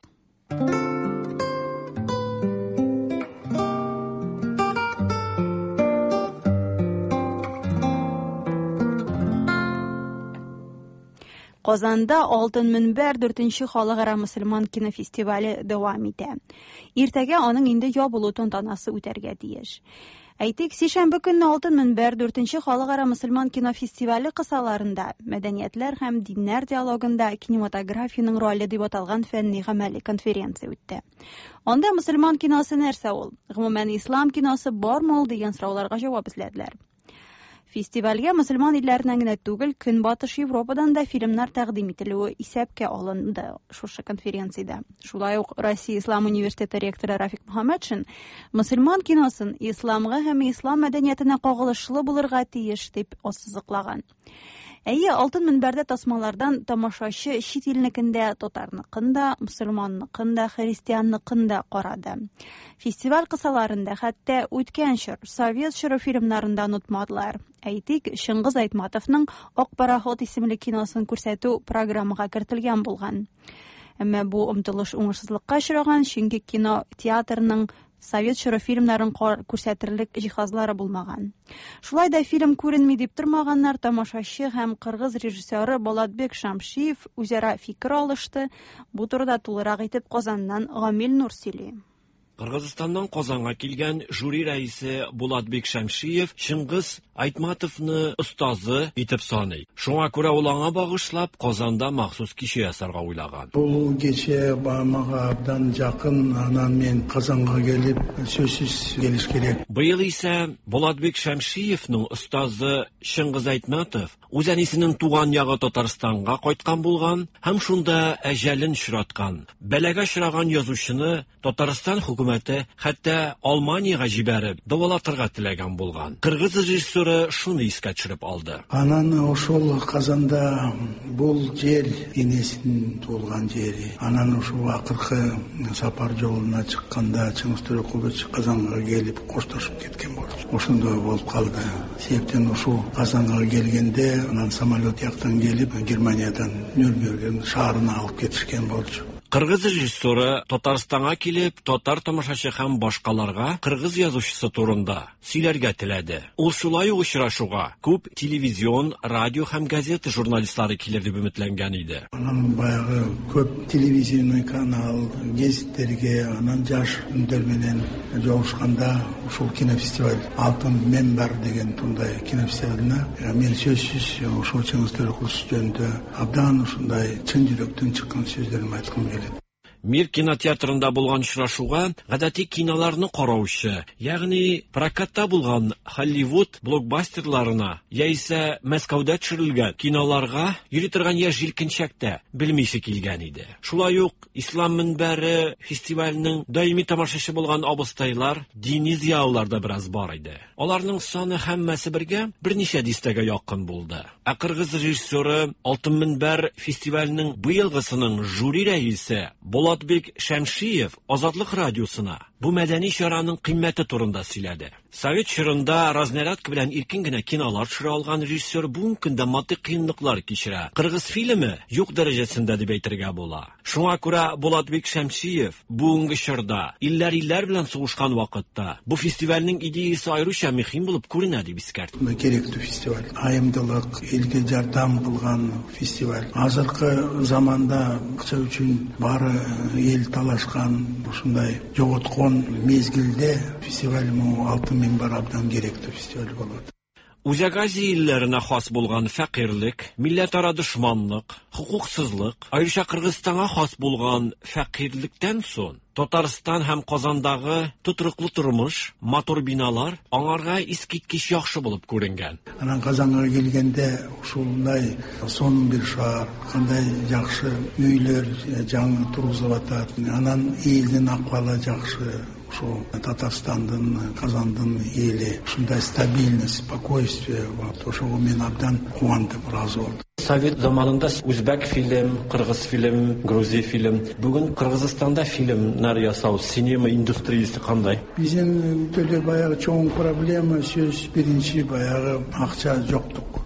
Казанда Алтын мөнбәр дүртенче халыкара мөселман кинофестивале дәвам итә. Иртәгә аның инде ябылу тантанасы үтәргә тиеш. Әйтик, сишәмбе көнне Алтын мөнбәр дүртенче халыкара мөселман кинофестивале кысаларында мәдәниятләр һәм диннәр диалогында кинематографияның роле дип аталган фәнни-гамәли конференция үтте. Анда мөселман киносы нәрсә ул? Гомумән ислам киносы бармы ул дигән сорауларга җавап эзләделәр. Фестивальгә мөселман илләреннән генә түгел, Көнбатыш Европадан да фильмнар тәкъдим ителүе исәпкә алынды шушы конференциядә. Шулай ук Россия Ислам университеты ректоры Рафик Мөхәммәтшин мөселман киносын исламга һәм ислам мәдәниятенә кагылышлы булырга тиеш дип ассызыклаган. Әйе, Алтын мөнбәрдә тасмалардан тамашачы чит илнекендә, татарныкында, мөселманныкында, христианныкында карады. Фестиваль кысаларында хәтта үткән чор, совет чоры фильмнарында онытмадылар. Әйтик, Шыңгыз Айтматовның Ак пароход исемле киносын күрсәтү программага кертелгән булган. Әмма бу омтылыш уңышсызлыкка очраган, чөнки кино театрының совет чоры фильмнарын күрсәтерлек җиһазлары булмаган. Шулай да фильм күренми дип тормаганнар тамашачы һәм кыргыз режиссеры Болатбек Шамшиев үзара фикер алышты. Бу турыда тулырак итеп Казаннан Гамил Нур сөйли. Кыргызстаннан Казанга килгән жюри рәисе Болатбек Шамшиев Шыңгыз Айтматовны остазы итеп саный. Шуңа күрә ул аңа багышлап Казанда махсус кичә ясарга уйлаган. Бу кичә мага абдан жақын, анан мен Казанга келип сөзсүз келиш керек. Быел исә Болатбек Шамшиевның остазы Шыңгыз Айтматов үз әнисенең туган ягы Татарстанга кайткан булган һәм шунда әҗәлен очраткан. Бәләгә очраган язучыны Татарстан хөкүмәте хәтта Алманиягә җибәреп дәвалатырга теләгән булган. Кыргыз режиссеры шуны искә төшереп алды. Анан ошол Казанда бул жер энесинин туулган жери. Анан ошол акыркы сапар жолуна чыкканда Чыңгыз Төрөкулович Казанга келип коштошуп кеткен болчу. Ошондой болуп калды. Себептен ошол Казанга келгенде анан самолет жактан келип Германиядан Нюрнберген шаарына алып кетишкен болчу. Кыргыз режиссеры Татарстанга килеп, татар тамашачы һәм башкаларга кыргыз язучысы турында сөйләргә теләде. Ул шулай ук очрашуга күп телевизион, радио һәм газета журналистлары килер дип өметләнгән иде. Анан баягы көп телевизионный канал, гезиттерге, анан жаш үндер менен жолушканда ушул кинофестиваль Алтын мөнбәр деген тундай кинофестивалына мен сөзсүз ошол Чыңгыз Төрөкулович жөнүндө абдан ушундай чын жүрөктөн чыккан сөздөрүмдү айткым келет. Мир кинотеатрында булган очрашуга гадәти киноларны караучы, ягъни прокатта булган Холливуд блокбастерларына яисә Мәскәүдә төшерелгән киноларга йөри торган яшь җилкенчәктә белмисе килгән иде. Шулай ук Ислам мөнбәре фестиваленең даими тамашачы булган абыстайлар, дини зиялылар да бераз бар иде. Аларның саны һәммәсе бергә берничә дистәгә якын булды. Ә кыргыз режиссеры Алтын мөнбәр фестиваленең быелгысының жюри рәисе Болатбек Шамшиев Азатлык радиосына бу мәдәни чараның кыйммәте турында сөйләде. Совет чорында разнарядка белән иркен генә кинолар төшерә алган режиссер бүгенге көндә матди кыенлыклар кичерә. Кыргыз фильмы юк дәрәҗәсендә дип әйтергә була. Шуңа күрә Болатбек Шамшиев бүгенге чорда илләр-илләр белән сугышкан вакытта бу фестивальнең идеясы аеруча мөһим булып күренә дип искәртте. Керектүү фестиваль, айымдылык, элге жардам кылган фестиваль. Азыркы заманда акча үчүн бары эл талашкан, ушундай жоготкон мезгилде фестиваль му Алтын мөнбәр абдан керектүү фестиваль болот. Үзәк Азия илләренә хас булган фәкыйрлек, милләтара дошманлык, хукуксызлык, аеруча Кыргызстанга хас булган фәкыйрьлектән соң Татарстан һәм Казандагы тотрыклы тормыш, матур биналар аңарга искиткеч яхшы булып күренгән. Анан Казанга келгенде ушундай сон бир шаар, кандай жакшы үйлөр жаңы тургузуп атат. Анан элдин акыбалы жакшы. Ошо Татарстандын, Казандын эли ушундай стабильность, спокойствие бар. Ошого мен абдан кубандым, разы болдум. Совет заманында үзбәк фильм, кыргыз фильм, грузия фильм. Бүген Кыргызстанда фильмнар ясау, синема индустриясы кандай? Биздин өлкөдө баягы чоң проблема сөз биринчи баягы акча жоктук.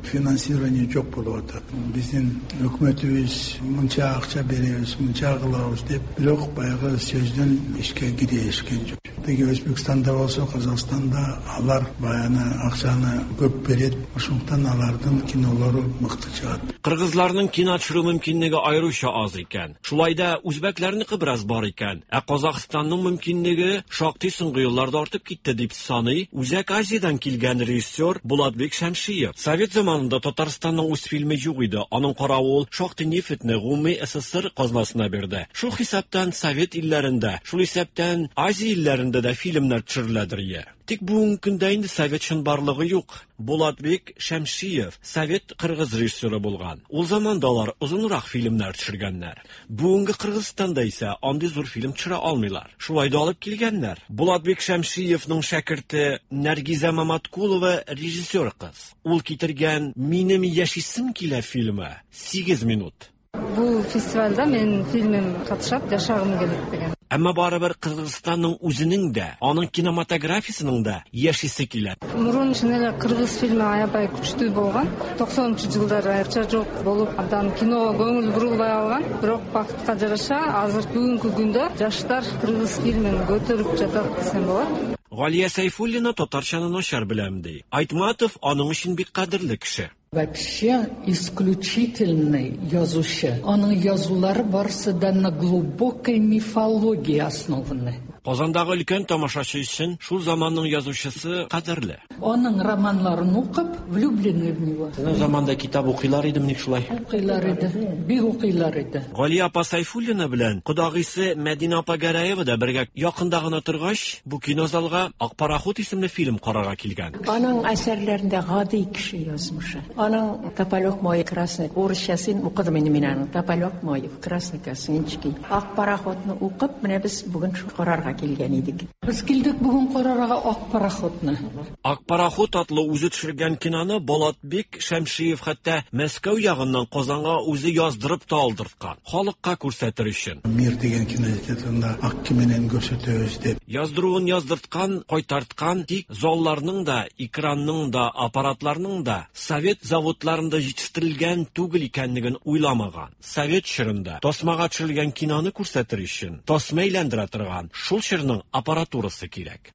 финансирование жоқ болып жатыр. Біздің үкіметіміз мынча ақша береміз, мынча қыламыз деп, бирок баягы сөзден ишке киришкен жоқ. Теги Өзбекстанда болсо, Казакстанда алар баяны акчаны көп берет, ошондуктан алардын кинолору мыкты чыгат. Кыргызларның кино төшерү мөмкинлеге айрыша аз икән. Шулай да үзбәкләрнеке бераз бар икән. Ә Казакстанның мөмкинлеге шактый соңгы елларда артып китте дип саный Үзәк Азиядан килгән режиссер Булатбек Шәмшиев. Совет заманында Татарстанның үз фильмы юк иде. Аның каравы ул шактый нефтьне гомуми СССР казнасына бирде. Шул хисаптан Совет илләрендә, шул исәптән Азия илләрендә дә фильмнар төшереләдер. Тик бүгенге көндә инде Советшын барлыгы юк. Булатбек Шәмшиев Совет кыргыз режиссеры булган. Ул заманда алар озынрак фильмнар төшергәннәр. Бүгенге Кыргызстанда исә андый зур фильм төшерә алмыйлар. Шулай да алып килгәннәр. Булатбек Шәмшиевның шәкерте Нәргизә Маматкулова режиссер кыз. Ул китергән "Минем яшисем килә" фильмы сигез минут. Бу фестивальдә мен фильмым катышып яшагым килеп дигән. Әмма барыбер Кыргызстанның үзенең дә, аның кинематографиясының да яшисе килә. Мурун шунда кыргыз фильмы аябай күчтүү болгон. токсонунчу жылдары айрыкча жок болуп, абдан кино көңүл бурулбай алган. Бирок бакытка жараша азыр бүгүнкү күндө жаштар кыргыз фильмин көтөрүп жатат десем болот. Галия Сайфуллина татарчаны начар беләм ди. Айтматов аның өчен бик кадерле кеше. Вообще исключительный язучы. Onun yazıları barысы да на глубокой мифологии основаны. Казандагы өлкән тамашачы өчен шул заманның язучысы кадерле. Onun романларын укып, влюблены в него. Ул заманда китап укыйлар идем ник шулай? Укыйлар иде, бик укыйлар иде. Галия апа Сайфуллина белән кодагыйсы Мәдинә апа Гәрәева да бергә якында гына торгач, бу кинозалга Ак пароход исемле фильм карарга килгән. Аның әсәрләрендә гади кеше язмышы. Аның Тополёк мой красный, урысчасын укыдым инде мин аның. Тополёк мой красный косынчики. Ак пароходны укып, менә без бүген шу карарга килгән идек. Без килдек бүген карарга Ак пароходны. Ак пароход атлы үзе төшергән киноны Булатбек Шәмшиев хәтта Мәскәү ягыннан Казанга үзе яздырып та алдырткан. Халыкка күрсәтер өчен. Мир дигән кинотеатрында ак кименен күрсәтәбез дип. Яздыруын яздырткан, кайтарткан тик залларның да, экранның да, аппаратларның да Совет заводларында җитештерелгән түгел икәнлеген уйламаган. Совет чорында тасмага төшерелгән киноны күрсәтер өчен тасма әйләндерә торган шул чорның аппаратурасы кирәк.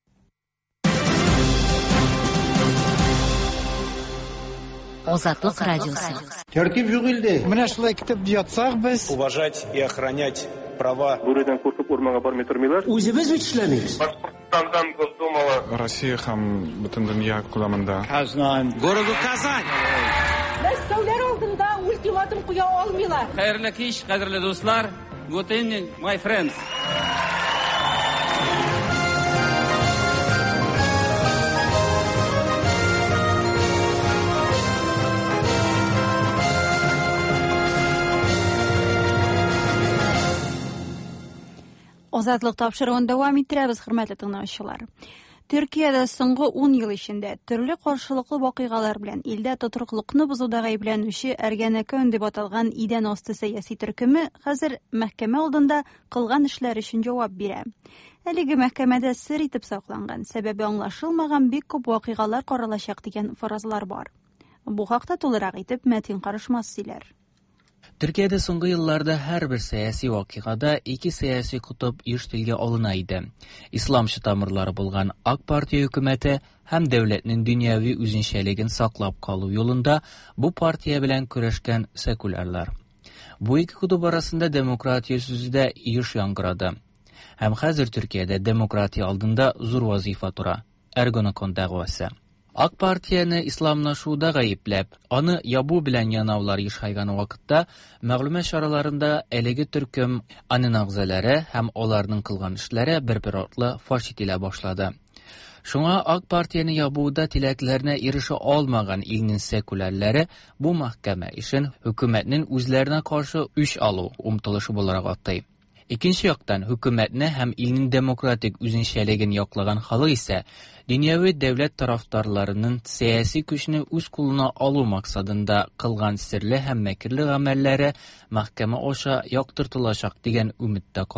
Азатлык радиосы. Тәртип юк илдә. Менә шулай китеп ятсак без. Уважать и охранять права. Бүредән куркып урманга бармый тормыйлар. Үзебез бит эшләмибез. Башкортстандан Госдумага. Россия һәм бөтен дөнья күләмендә. Казан. Городу Казань. Мәскәүләр алдында ультиматум куя алмыйлар. Хәерле кич, кадерле дуслар. Good evening, my friends. Азатлык тапшыруын дәвам иттерәбез, хөрмәтле тыңлаучылар. Төркиядә соңгы ун ел эчендә төрле каршылыклы вакыйгалар белән илдә тотрыклыкны бозуда гаепләнүче Эргәнәкөн дип аталган идән асты сәяси төркеме хәзер мәхкәмә алдында кылган эшләр өчен җавап бирә. Әлеге мәхкәмәдә сер итеп сакланган, сәбәбе аңлашылмаган бик күп вакыйгалар каралачак дигән фаразлар бар. Бу хакта тулырак итеп Мәтин Карышмас сөйләр. Төркиядә соңгы елларда һәрбер сәяси вакыйгада ике сәяси кутып еш телгә алына иде. Исламчы тамырлары булган Ак партия хөкүмәте һәм дәүләтнең дөньяви үзенчәлеген саклап калу юлында бу партия белән көрәшкән секулярлар. Бу ике кутып арасында демократия сүзе дә еш яңгырады. Һәм хәзер Төркиядә демократия алдында зур вазифа тора. Эргонекон дәгъвасы. Ак партияны исламнашуда гаепләп, аны ябу белән янаулар ешайган вакытта мәгълүмат чараларында әлеге төркем, аның агъзалары һәм аларның кылган эшләре бер-бер артлы фаш ителә башлады. Шуңа Ак партияны ябуда теләкләренә ирешә алмаган илнең секулярлары бу мәхкәмә эшен хөкүмәтнең үзләренә каршы үч алу умтылышы буларак атай. Икенче яктан, хөкүмәтне һәм илнең демократик үзенчәлеген яклаган халык исә дөньяви дәүләт тарафдарларының сәяси көчне үз кулына алу максатында кылган серле һәм мәкерле гамәлләре мәхкәмә аша яктыртылачак дигән өметтә кала.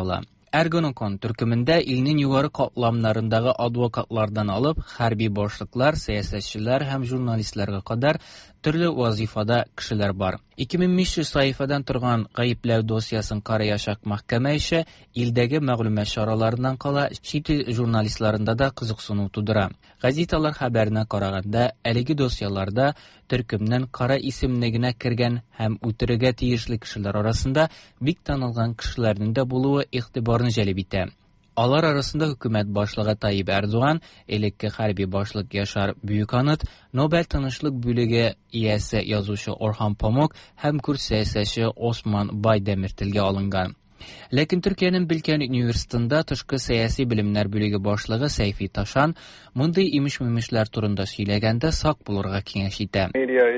Эргонокон төркемендә илнең югары катламнарындагы адвокатлардан алып, хәрби башлыклар, сәясәтчеләр һәм журналистларга кадәр төрле вазифада кешеләр бар. ике мең биш йөз сәхифәдән торган гаепләү досьясын караячак мәхкәмә ише илдәге мәгълүмат чараларыннан кала чит ил журналистларында да кызыксыну тудыра. Газеталар хәбәренә караганда, әлеге досьяларда төркемнән кара исемлегенә кергән һәм үтерергә тиешле кешеләр арасында бик танылган кешеләрнең дә булуы игътибарны җәлеп итә. Алар арасында хөкүмәт башлыгы Таyyip Erdoğan, элекке хәрби башлык Яшар Бөеканат, Нобель тынычлык бүлеге иясе язучы Орхан Памук һәм күр сәясәтче Осман Байдемир телгә алынган. Ләкин Төркиянең Билкән университетында тышкы сәяси белемнәр бүлеге башлыгы Сәйфи Ташан мондый имеш-мимешләр турында сөйләгәндә сак булырга киңәш итә.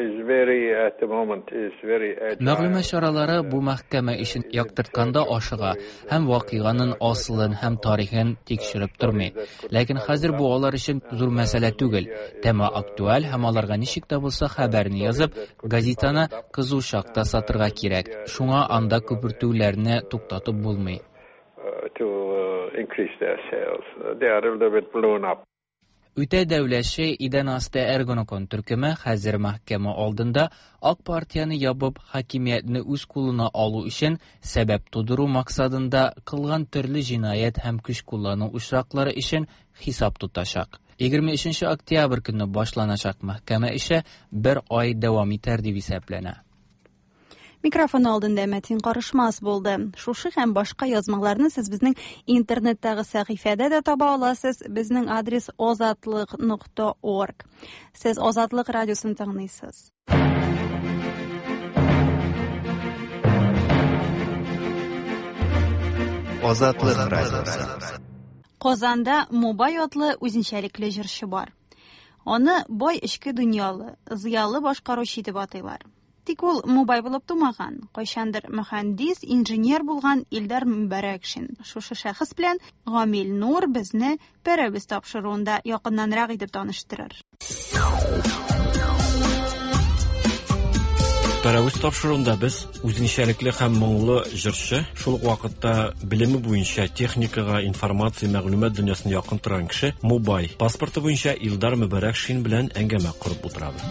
Мәгълүмат чаралары бу мәхкәмә өчен яктыртканда ашыга һәм вакыйганың асылын һәм тарихын тикшереп тормый. Ләкин хәзер бу алар өчен зур мәсьәлә түгел. Тема актуаль һәм аларга ничек тә булса хәбәрне язып, газетаны кызу чакта сатырга кирәк. Шуңа анда күпертүләрне туктатып булмый. Үтә дәүләтче идән асты Эргонокон төркеме хәзер мәхкәмә алдында Ак партияны ябып, хакимиятне үз кулына алу өчен сәбәп тудыру максатында кылган төрле җинаять һәм көч куллану очраклары өчен хисап тутачак. егерме өченче октябрь көнне башланачак мәхкәмә ише бер ай дәвам итәр дип исәпләнә. Микрофон алдында Мәтин Карышмас булды. Шушы һәм башка язмаларны сез безнең интернеттагы сәхифәдә дә таба аласыз. Безнең адрес озатлык нокта орг. Сез Азатлык радиосын тыңлыйсыз. Азатлык радиосы. Казанда Мубай атлы үзенчәлекле җырчы бар. Аны бай эчке дөньялы, зыялы башкаручы дип атыйлар. Тик ул Мубай булып тумаган, кайчандыр мөхәндис, инженер булган Илдар Мөбәрәкшин. Шушы шәхес белән Гамил Нур безне пәрәбез тапшыруында якыннанрак итеп таныштырыр. Пәрәвез тапшыруында без үзенчәлекле һәм моңлы җырчы, шул ук вакытта белеме буенча техникага, информация, мәгълүмат дөньясына якын торган кеше Мубай. Паспорты буенча Илдар Мөбәрәкшин белән әңгәмә корып утырабыз.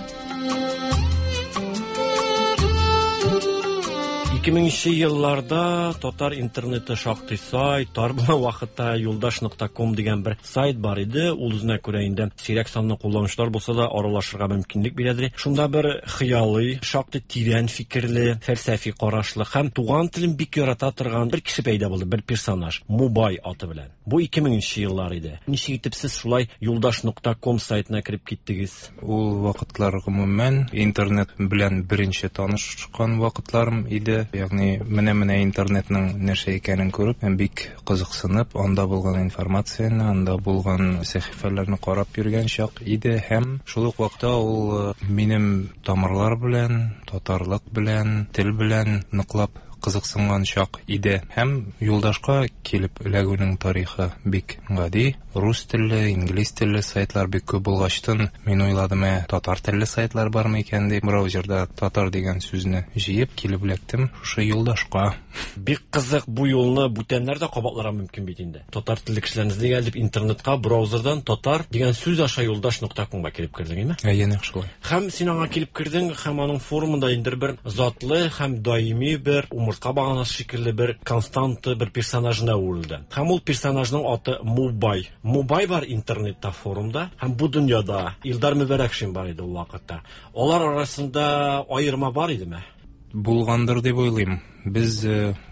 ике меңенче елларда татар интернеты шактый сайт, тарбына вакытта юлдаш нокта ком дигән бер сайт бар иде. Ул үзенә күрә инде сирәк санлы кулланучылар булса да аралашырга мөмкинлек бирәдер. Шунда бер хыялый, шактый тирән фикерле, фәлсәфи карашлы һәм туган телен бик ярата торган бер кеше пәйда булды, бер персонаж, Мубай аты белән. Бу ике меңенче еллар иде. Ничек итеп сез шулай юлдаш нокта ком сайтына кирип киттегез? Ул вакытлар гомумән интернет белән беренче танышкан вакытларым иде. Ягъни менә-менә интернетның нәрсә икәнен күреп, бик кызыксынып, анда булган информацияны, анда булган сәхифәләрне карап йөргән чак иде һәм шул ук вакытта ул минем тамырлар белән, татарлык белән, тел белән ныклап кызыксынган чак иде һәм юлдашка килеп эләгүнең тарихы бик гади. Рус телле, инглиз телле сайтлар бик күп булгачтын, мин уйладым, ә татар телле сайтлар бармы икән дип, браузерда татар дигән сүзне җыеп килеп эләктем шушы юлдашка. Бик кызык, бу юлны бүтәннәр дә кабатларга мөмкин бит инде. Татар телле кешеләрне дигән дип интернетка браузердан татар дигән сүз аша юлдаш нокта комга килеп кирдеңме? Әйе, нәкъ шулай. Һәм син аңа килеп кирдең һәм аның форумында инде бер затлы һәм даими бер умыртка баганасы шикелле бер константы бер персонажына үрелде. Һәм ул персонажның аты Мубай. Мубай бар интернетта, форумда, һәм бу дөньяда Илдар Мөбәрәкшин бар иде ул вакытта. Алар арасында аерма бар идеме? Булгандыр дип уйлыйм. Без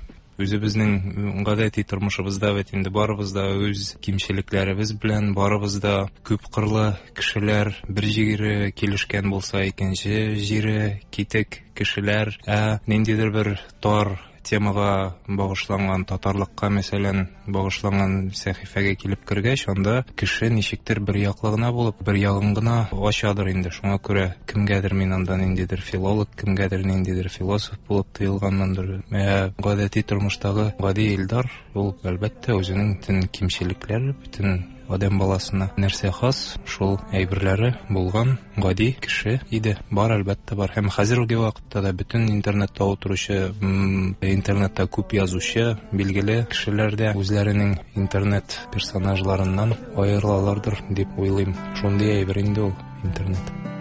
үзебезнең гадәти тормышыбызда бит инде барыбыз да үз кимчелекләребез белән, барыбыз да күп кырлы кешеләр, бер җире килешкән булса, икенче җире китек кешеләр, ә ниндидер бер тар темага багышланган, татарлыкка мәсәлән багышланган сәхифәгә килеп кергәч, анда кеше ничектер бер яклы гына булып, бер ягын гына ачадыр инде. Шуңа күрә кемгәдер мин анда ниндидер филолог, кемгәдер ниндидер философ булып тоелганмындыр. Ә гадәти тормыштагы гади Илдар, ул әлбәттә үзенең тен кимчелекләре, бөтен Адам баласына нәрсә хас, шул әйберләре булган гади кеше иде. Бар, әлбәттә бар. Һәм хәзерге вакытта да бөтен интернетта утыручы, интернетта күп язучы, билгеле кешеләр дә үзләренең интернет персонажларыннан аерылалардыр дип уйлыйм. Шундый әйбер инде ул интернет.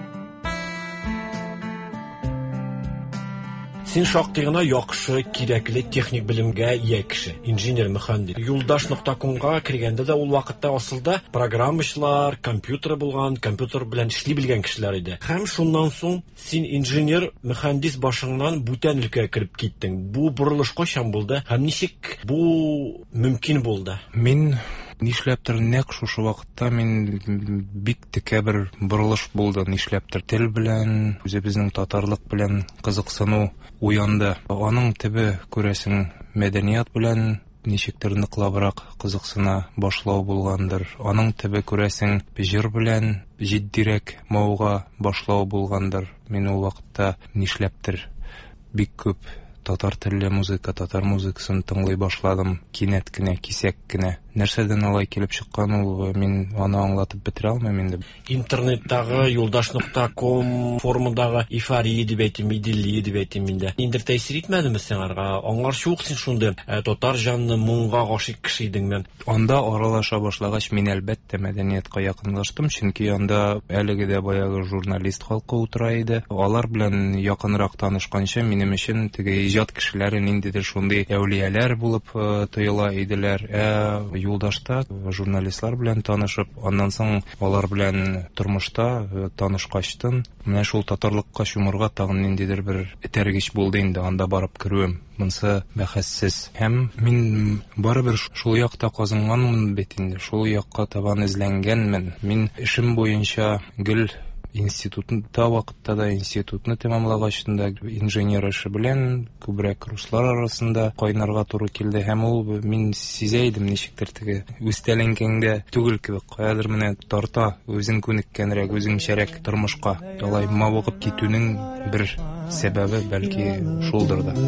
Син шактый гына яхшы, кирәкле техник белемгә ия кеше, инженер механик. Юлдаш нокта комга кергәндә дә ул вакытта асылда программачлар, компьютер булган, компьютер белән эшли белгән кешеләр иде. Һәм шуннан соң син инженер, механик башыңнан бүтән өлкәгә кирип киттең. Бу бурылыш кайчан булды? Һәм ничек бу мөмкин булды? Мин нишләптер нәкъ шушы вакытта мин бик текәбер бурылыш булды. Нишләптер тел белән, үзебезнең татарлык белән кызыксыну уянды. Аның төбе күрәсең мәдәният белән ничектер ныклабрак кызыксына башлау булгандыр. Аның төбе күрәсең җыр белән җитдирәк мауга башлау булгандыр. Мин ул вакытта нишләптер бик күп татар телле музыка, татар музыкасын тыңлый башладым. Кинәт кенә, кисәк кенә. Нәрсәдән алай килеп чыккан ул, мин аны аңлатып бетерә алмыйм инде. Интернеттагы юлдаш нокта ком форумындагы ифари дип әйтим, идилли дип әйтим инде. Индер тәэсир итмәдеме сиңарга? Аңларчы ук син шундый татар җанны моңга гашыйк кеше идең мен. Анда аралаша башлагач мин әлбәттә мәдәниятка якынлаштым, чөнки анда әлеге дә баягы журналист халкы утыра иде. Алар белән якынрак танышканча минем өчен теге иҗат кешеләре ниндидер шундый әүлияләр булып тоела иделәр. Ә юлдашта журналистлар белән танышып, аннан соң алар белән тормышта танышкачтын. Менә шул татарлыкка чумырга тагын ниндидер бер этәргеч булды инде анда барып керүем. Монсы бәхәссез. Һәм мин барыбер шул якта казынганмын бит инде. Шул якка табан эзләнгәнмен. Мин эшем буенча гел институтта вакытта да институтны тәмамлагачында инженер эше белән күбрәк руслар арасында кайнарга туры килде. Һәм ул мин сизә идем ничектер теге үстәләнкәңдә түгел кебек, каядыр менә тарта, үзең күнеккәнрәк, үзеңчәрәк тормышка алай мавыгып китүнең бер сәбәбе бәлки шулдыр да.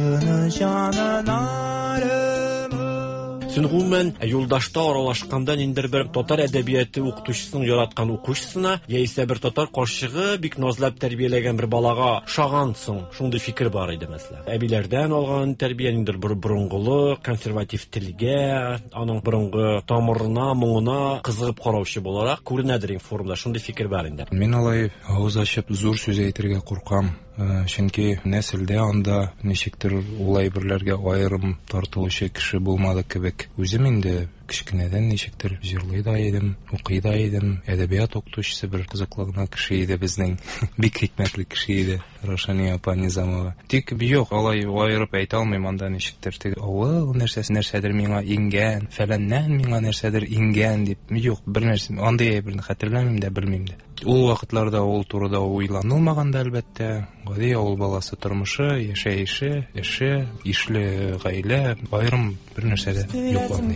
Син гомумән юлдашта аралашканда ниндер бер татар әдәбияты укытучысының яраткан укучысына, яисә бер татар карчыгы бик назлап тәрбияләгән бер балага шагансың. Шундый фикер бар иде мәсәлән. Әбиләрдән алган тәрбия ниндер бер борынгылык, консерватив телгә, аның борынгы тамырына, моңына кызыгып караучы буларак күренәдер форумда. Шундый фикер бар инде. Мин алай авыз ачып зур сүз әйтергә куркам. Чөнки нәселдә анда ничектер улай берләргә аерым тартылучы кеше булмады кебек. Үзем инде кичкенәдән ничектер җырлый да идем, укый да идем. Әдәбият укытучысы бер кызыклыгына кеше иде безнең. Бик хикмәтле кеше иде Рошания апа Низамова. Тик юк, алай аерып әйтә алмыйм анда ничектер. Тик ул нәрсәсе нәрсәдер миңа иңгән, фәләннән миңа нәрсәдер иңгән дип. Юк, бер нәрсә андый бер хәтерләмим дә, белмим дә. Ул вакытларда ул турыда уйланылмаган да әлбәттә. Гади авыл баласы тормышы, яшәеше, эше, ишле гаилә, аерым бер нәрсәдә юк анда.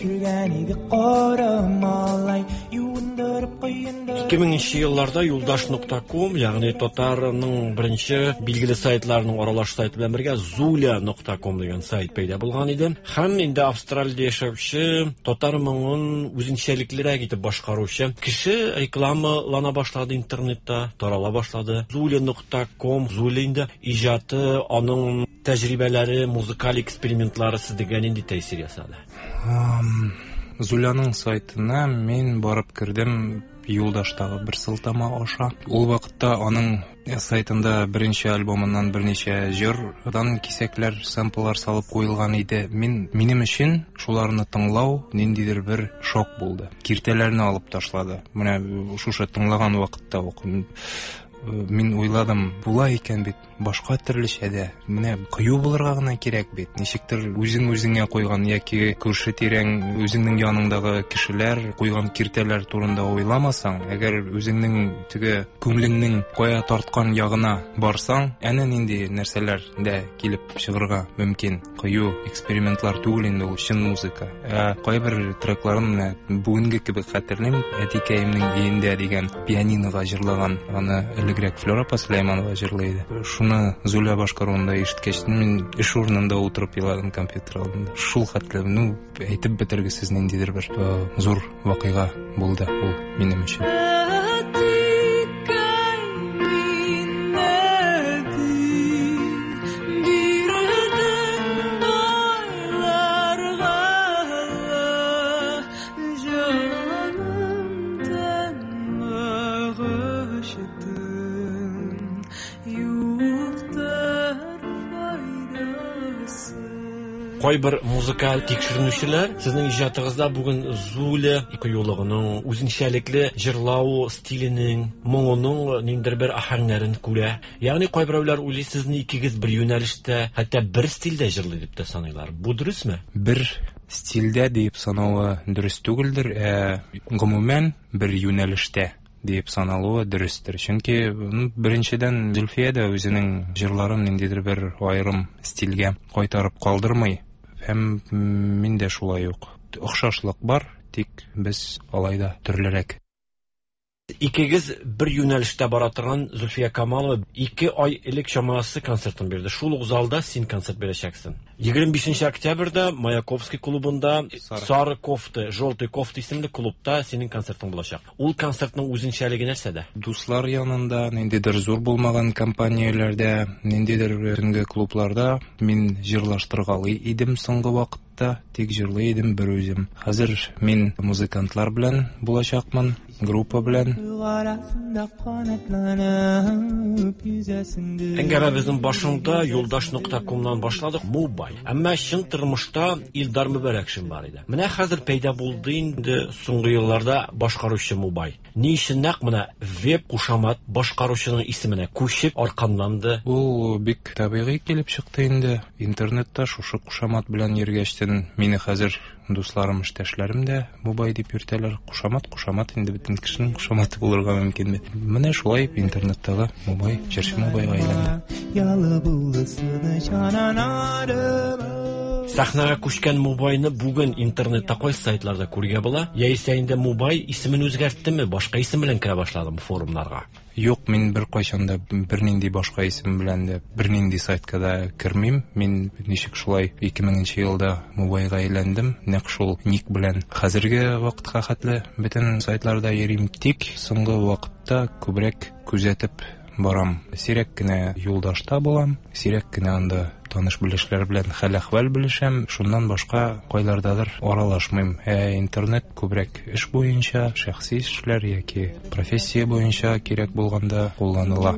ике меңенче елларда юлдаш нокта ком, ягъни татарның беренче билгеле сайтларының аралаш сайты белән бергә зуля нокта ком дигән сайт пайда булган иде. Һәм инде Австралиядә яшәүче татар моңын үзенчәлеклерәк итеп башкаручы кеше рекламалана башлады интернетта, тарала башлады. зуля нокта ком, зуля инде иҗаты, аның тәҗрибәләре, музыкаль экспериментлары сезгә нинди тәэсир ясады? Зуляның сайтына мин барып кердем юлдаштагы бер сылтама аша. Ул вакытта аның сайтында беренче альбомыннан берничә җырдан кисәкләр, самплар салып куелган иде. Мин минем өчен шуларны тыңлау ниндидер бер шок булды. Киртәләрне алып ташлады. Менә шушы тыңлаган вакытта ук мин уйладым, була икән бит, башка төрлечә дә. Менә кыю булырга гына кирәк бит. Ничектер үзең үзеңә куйган яки күрше тирәң үзеңнең яныңдагы кешеләр куйган киртәләр турында уйламасаң, әгәр үзеңнең теге күңелеңнең кая тарткан ягына барсаң, әнә нинди нәрсәләр дә килеп чыгарга мөмкин. Кыю экспериментлар түгел инде ул, чын музыка. Ә кайбер трекларын бүгенге кебек хәтерлим, әтикәемнең өендә дигән пианинога җырлаган аны элегрәк Флорапа Сулейманова җырлый иде. Шуны Зуля башкаруында ишеткәч, мин эш урынында утырып еладым компьютер алдында. Шул хәтле, ну, әйтеп бетергесез ниндидер бер зур вакыйга булды ул минем өчен. Кайбер музыкаль тикшеренүчеләр сезнең иҗатыгызда бүген Зуля икъюлыгының үзенчәлекле җырлау стиленең, моңының ниндидер бер аһәңнәрен күрә. Ягъни кайберәүләр уйлый, сезне икегез бер юнәлештә, хәтта бер стильдә җырлый дип тә саныйлар. Бу дөресме? Бер стильдә дип санауы дөрес түгелдер, ә гомумән бер юнәлештә дип саналуы дөрестер. Чөнки беренчедән Зөлфия да үзенең җырларын ниндидер бер аерым стильгә кайтарып калдырмый. Һәм мин дә шулай ук. Охшашлык бар, тик без алайда төрлерәк. Икегез бер юнәлештә бара торган Зөлфия Камалова ике ай элек чамасы концертын бирде. Шул ук залда син концерт бирәчәксең. егерме бишенче октябрьдә Маяковский клубында Сары кофта, Желтый кофта исемле клубта синең концертың булачак. Ул концертның үзенчәлеге нәрсәдә? Дуслар янында, ниндидер зур булмаган компанияләрдә, ниндидер төнге клубларда мин җырлаштыргалый идем соңгы вакытта, тик җырлый идем бер үзем. Хәзер мин музыкантлар белән булачакмын, группа белән. Әңгәмәбезнең башында юлдаш нокта комнан башладык, Мубай. Әмма чын тормышта Илдар Мөбәрәкшин бар иде. Менә хәзер пәйда булды инде соңгы елларда башкаручы Мубай. Ни өчен нәкъ менә веб кушамат башкаручының исеменә күчеп арканланды? Ул бик табигый килеп чыкты инде. Интернетта шушы кушамат белән йөргәчтен мине хәзер дусларым, иштәшләрем дә Мубай дип йөртәләр. Кушамат, кушамат инде бөтен кешенең кушаматы булырга мөмкин бит. Менә шулай интернеттагы Мубай, Җырчы Мубайга әйләнде. Сахнага күчкән Мубайны бүген интернетта кайсы сайтларда күргә була? Яисә инде Мубай исемен үзгәрттеме, башка исем белән керә башладымы форумнарга? Юк, мин бер кайчанда бернинди башка исем белән дә бернинди сайтка да кермим. Мин ничек шулай ике меңенче елда Мубайга әйләндем, нәкъ шул ник белән. Хәзерге вакытка хәтле бөтен сайтларда йөрим, тик соңгы вакытта күбрәк күзәтеп барам. Сирәк кенә юлдашта булам, сирәк кенә анда таныш-белешләр белән хәл-әхвәл белешәм, шуннан башка кайлардадыр аралашмыйм. Ә интернет күбрәк эш буенча, шәхси эшләр яки профессия буенча кирәк булганда кулланыла.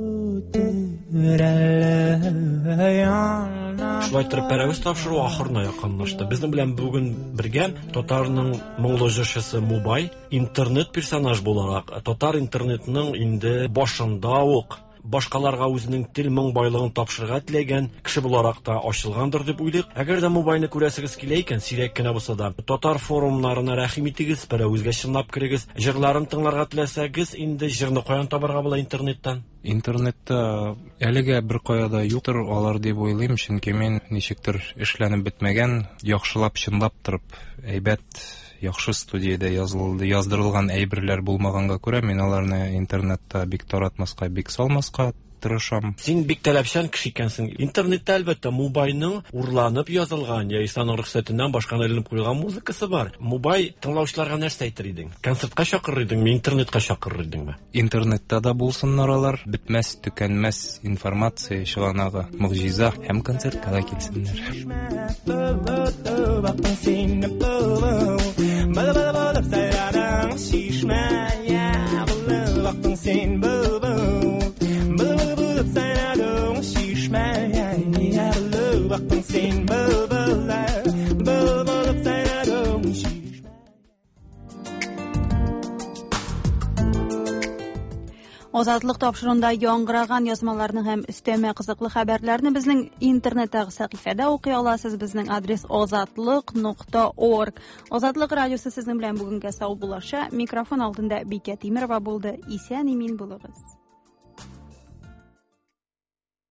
Шулай торып пәрәвез тапшыру ахырына якынлашты. Безнең белән бүген бергә татарның моңлы җырчысы Мубай интернет персонаж буларак, татар интернетының инде башында ук башкаларга үзенең тел моң байлыгын тапшырырга теләгән кеше буларак та ачылгандыр дип уйлыйк. Әгәр дә Мубайны күрәсегез килә икән, сирәк кенә булса да, татар форумнарына рәхим итегез, пәрәвезгә чынлап керегез. Җырларын тыңларга теләсәгез, инде җырны каян табарга була интернеттан? Интернетта әлегә бер каяда юктыр алар дип уйлыйм, чөнки мин ничектер эшләнеп бетмәгән, яхшылап чынлап торып, әйбәт яхшы студиядә язылды, яздырылган әйберләр булмаганга күрә, мин аларны интернетта бик таратмаска, бик салмаска тырышам. Син бик таләпчән кеше икәнсең. Интернетта әлбәттә Мубайның урланып язылган, яисә аның рөхсәтеннән башка илеп куелган музыкасы бар. Мубай тыңлаучыларга нәрсә әйтер идең? Концертка чакырыр идеңме, интернетка чакырыр идеңме? Интернетта да булсыннар алар, бетмәс, төкәнмәс информация чыганагы, мөгъҗиза һәм концертка да килсеннәр. Азатлык тапшыруында яңгыраган язмаларны һәм өстәмә кызыклы хәбәрләрне безнең интернеттагы сәхифәдә укый аласыз. Безнең адрес азатлык нокта орг. Азатлык радиосы сезнең белән бүгенгә сау булаша. Микрофон алдында Бикә Тимерова булды. Исән-имин булыгыз.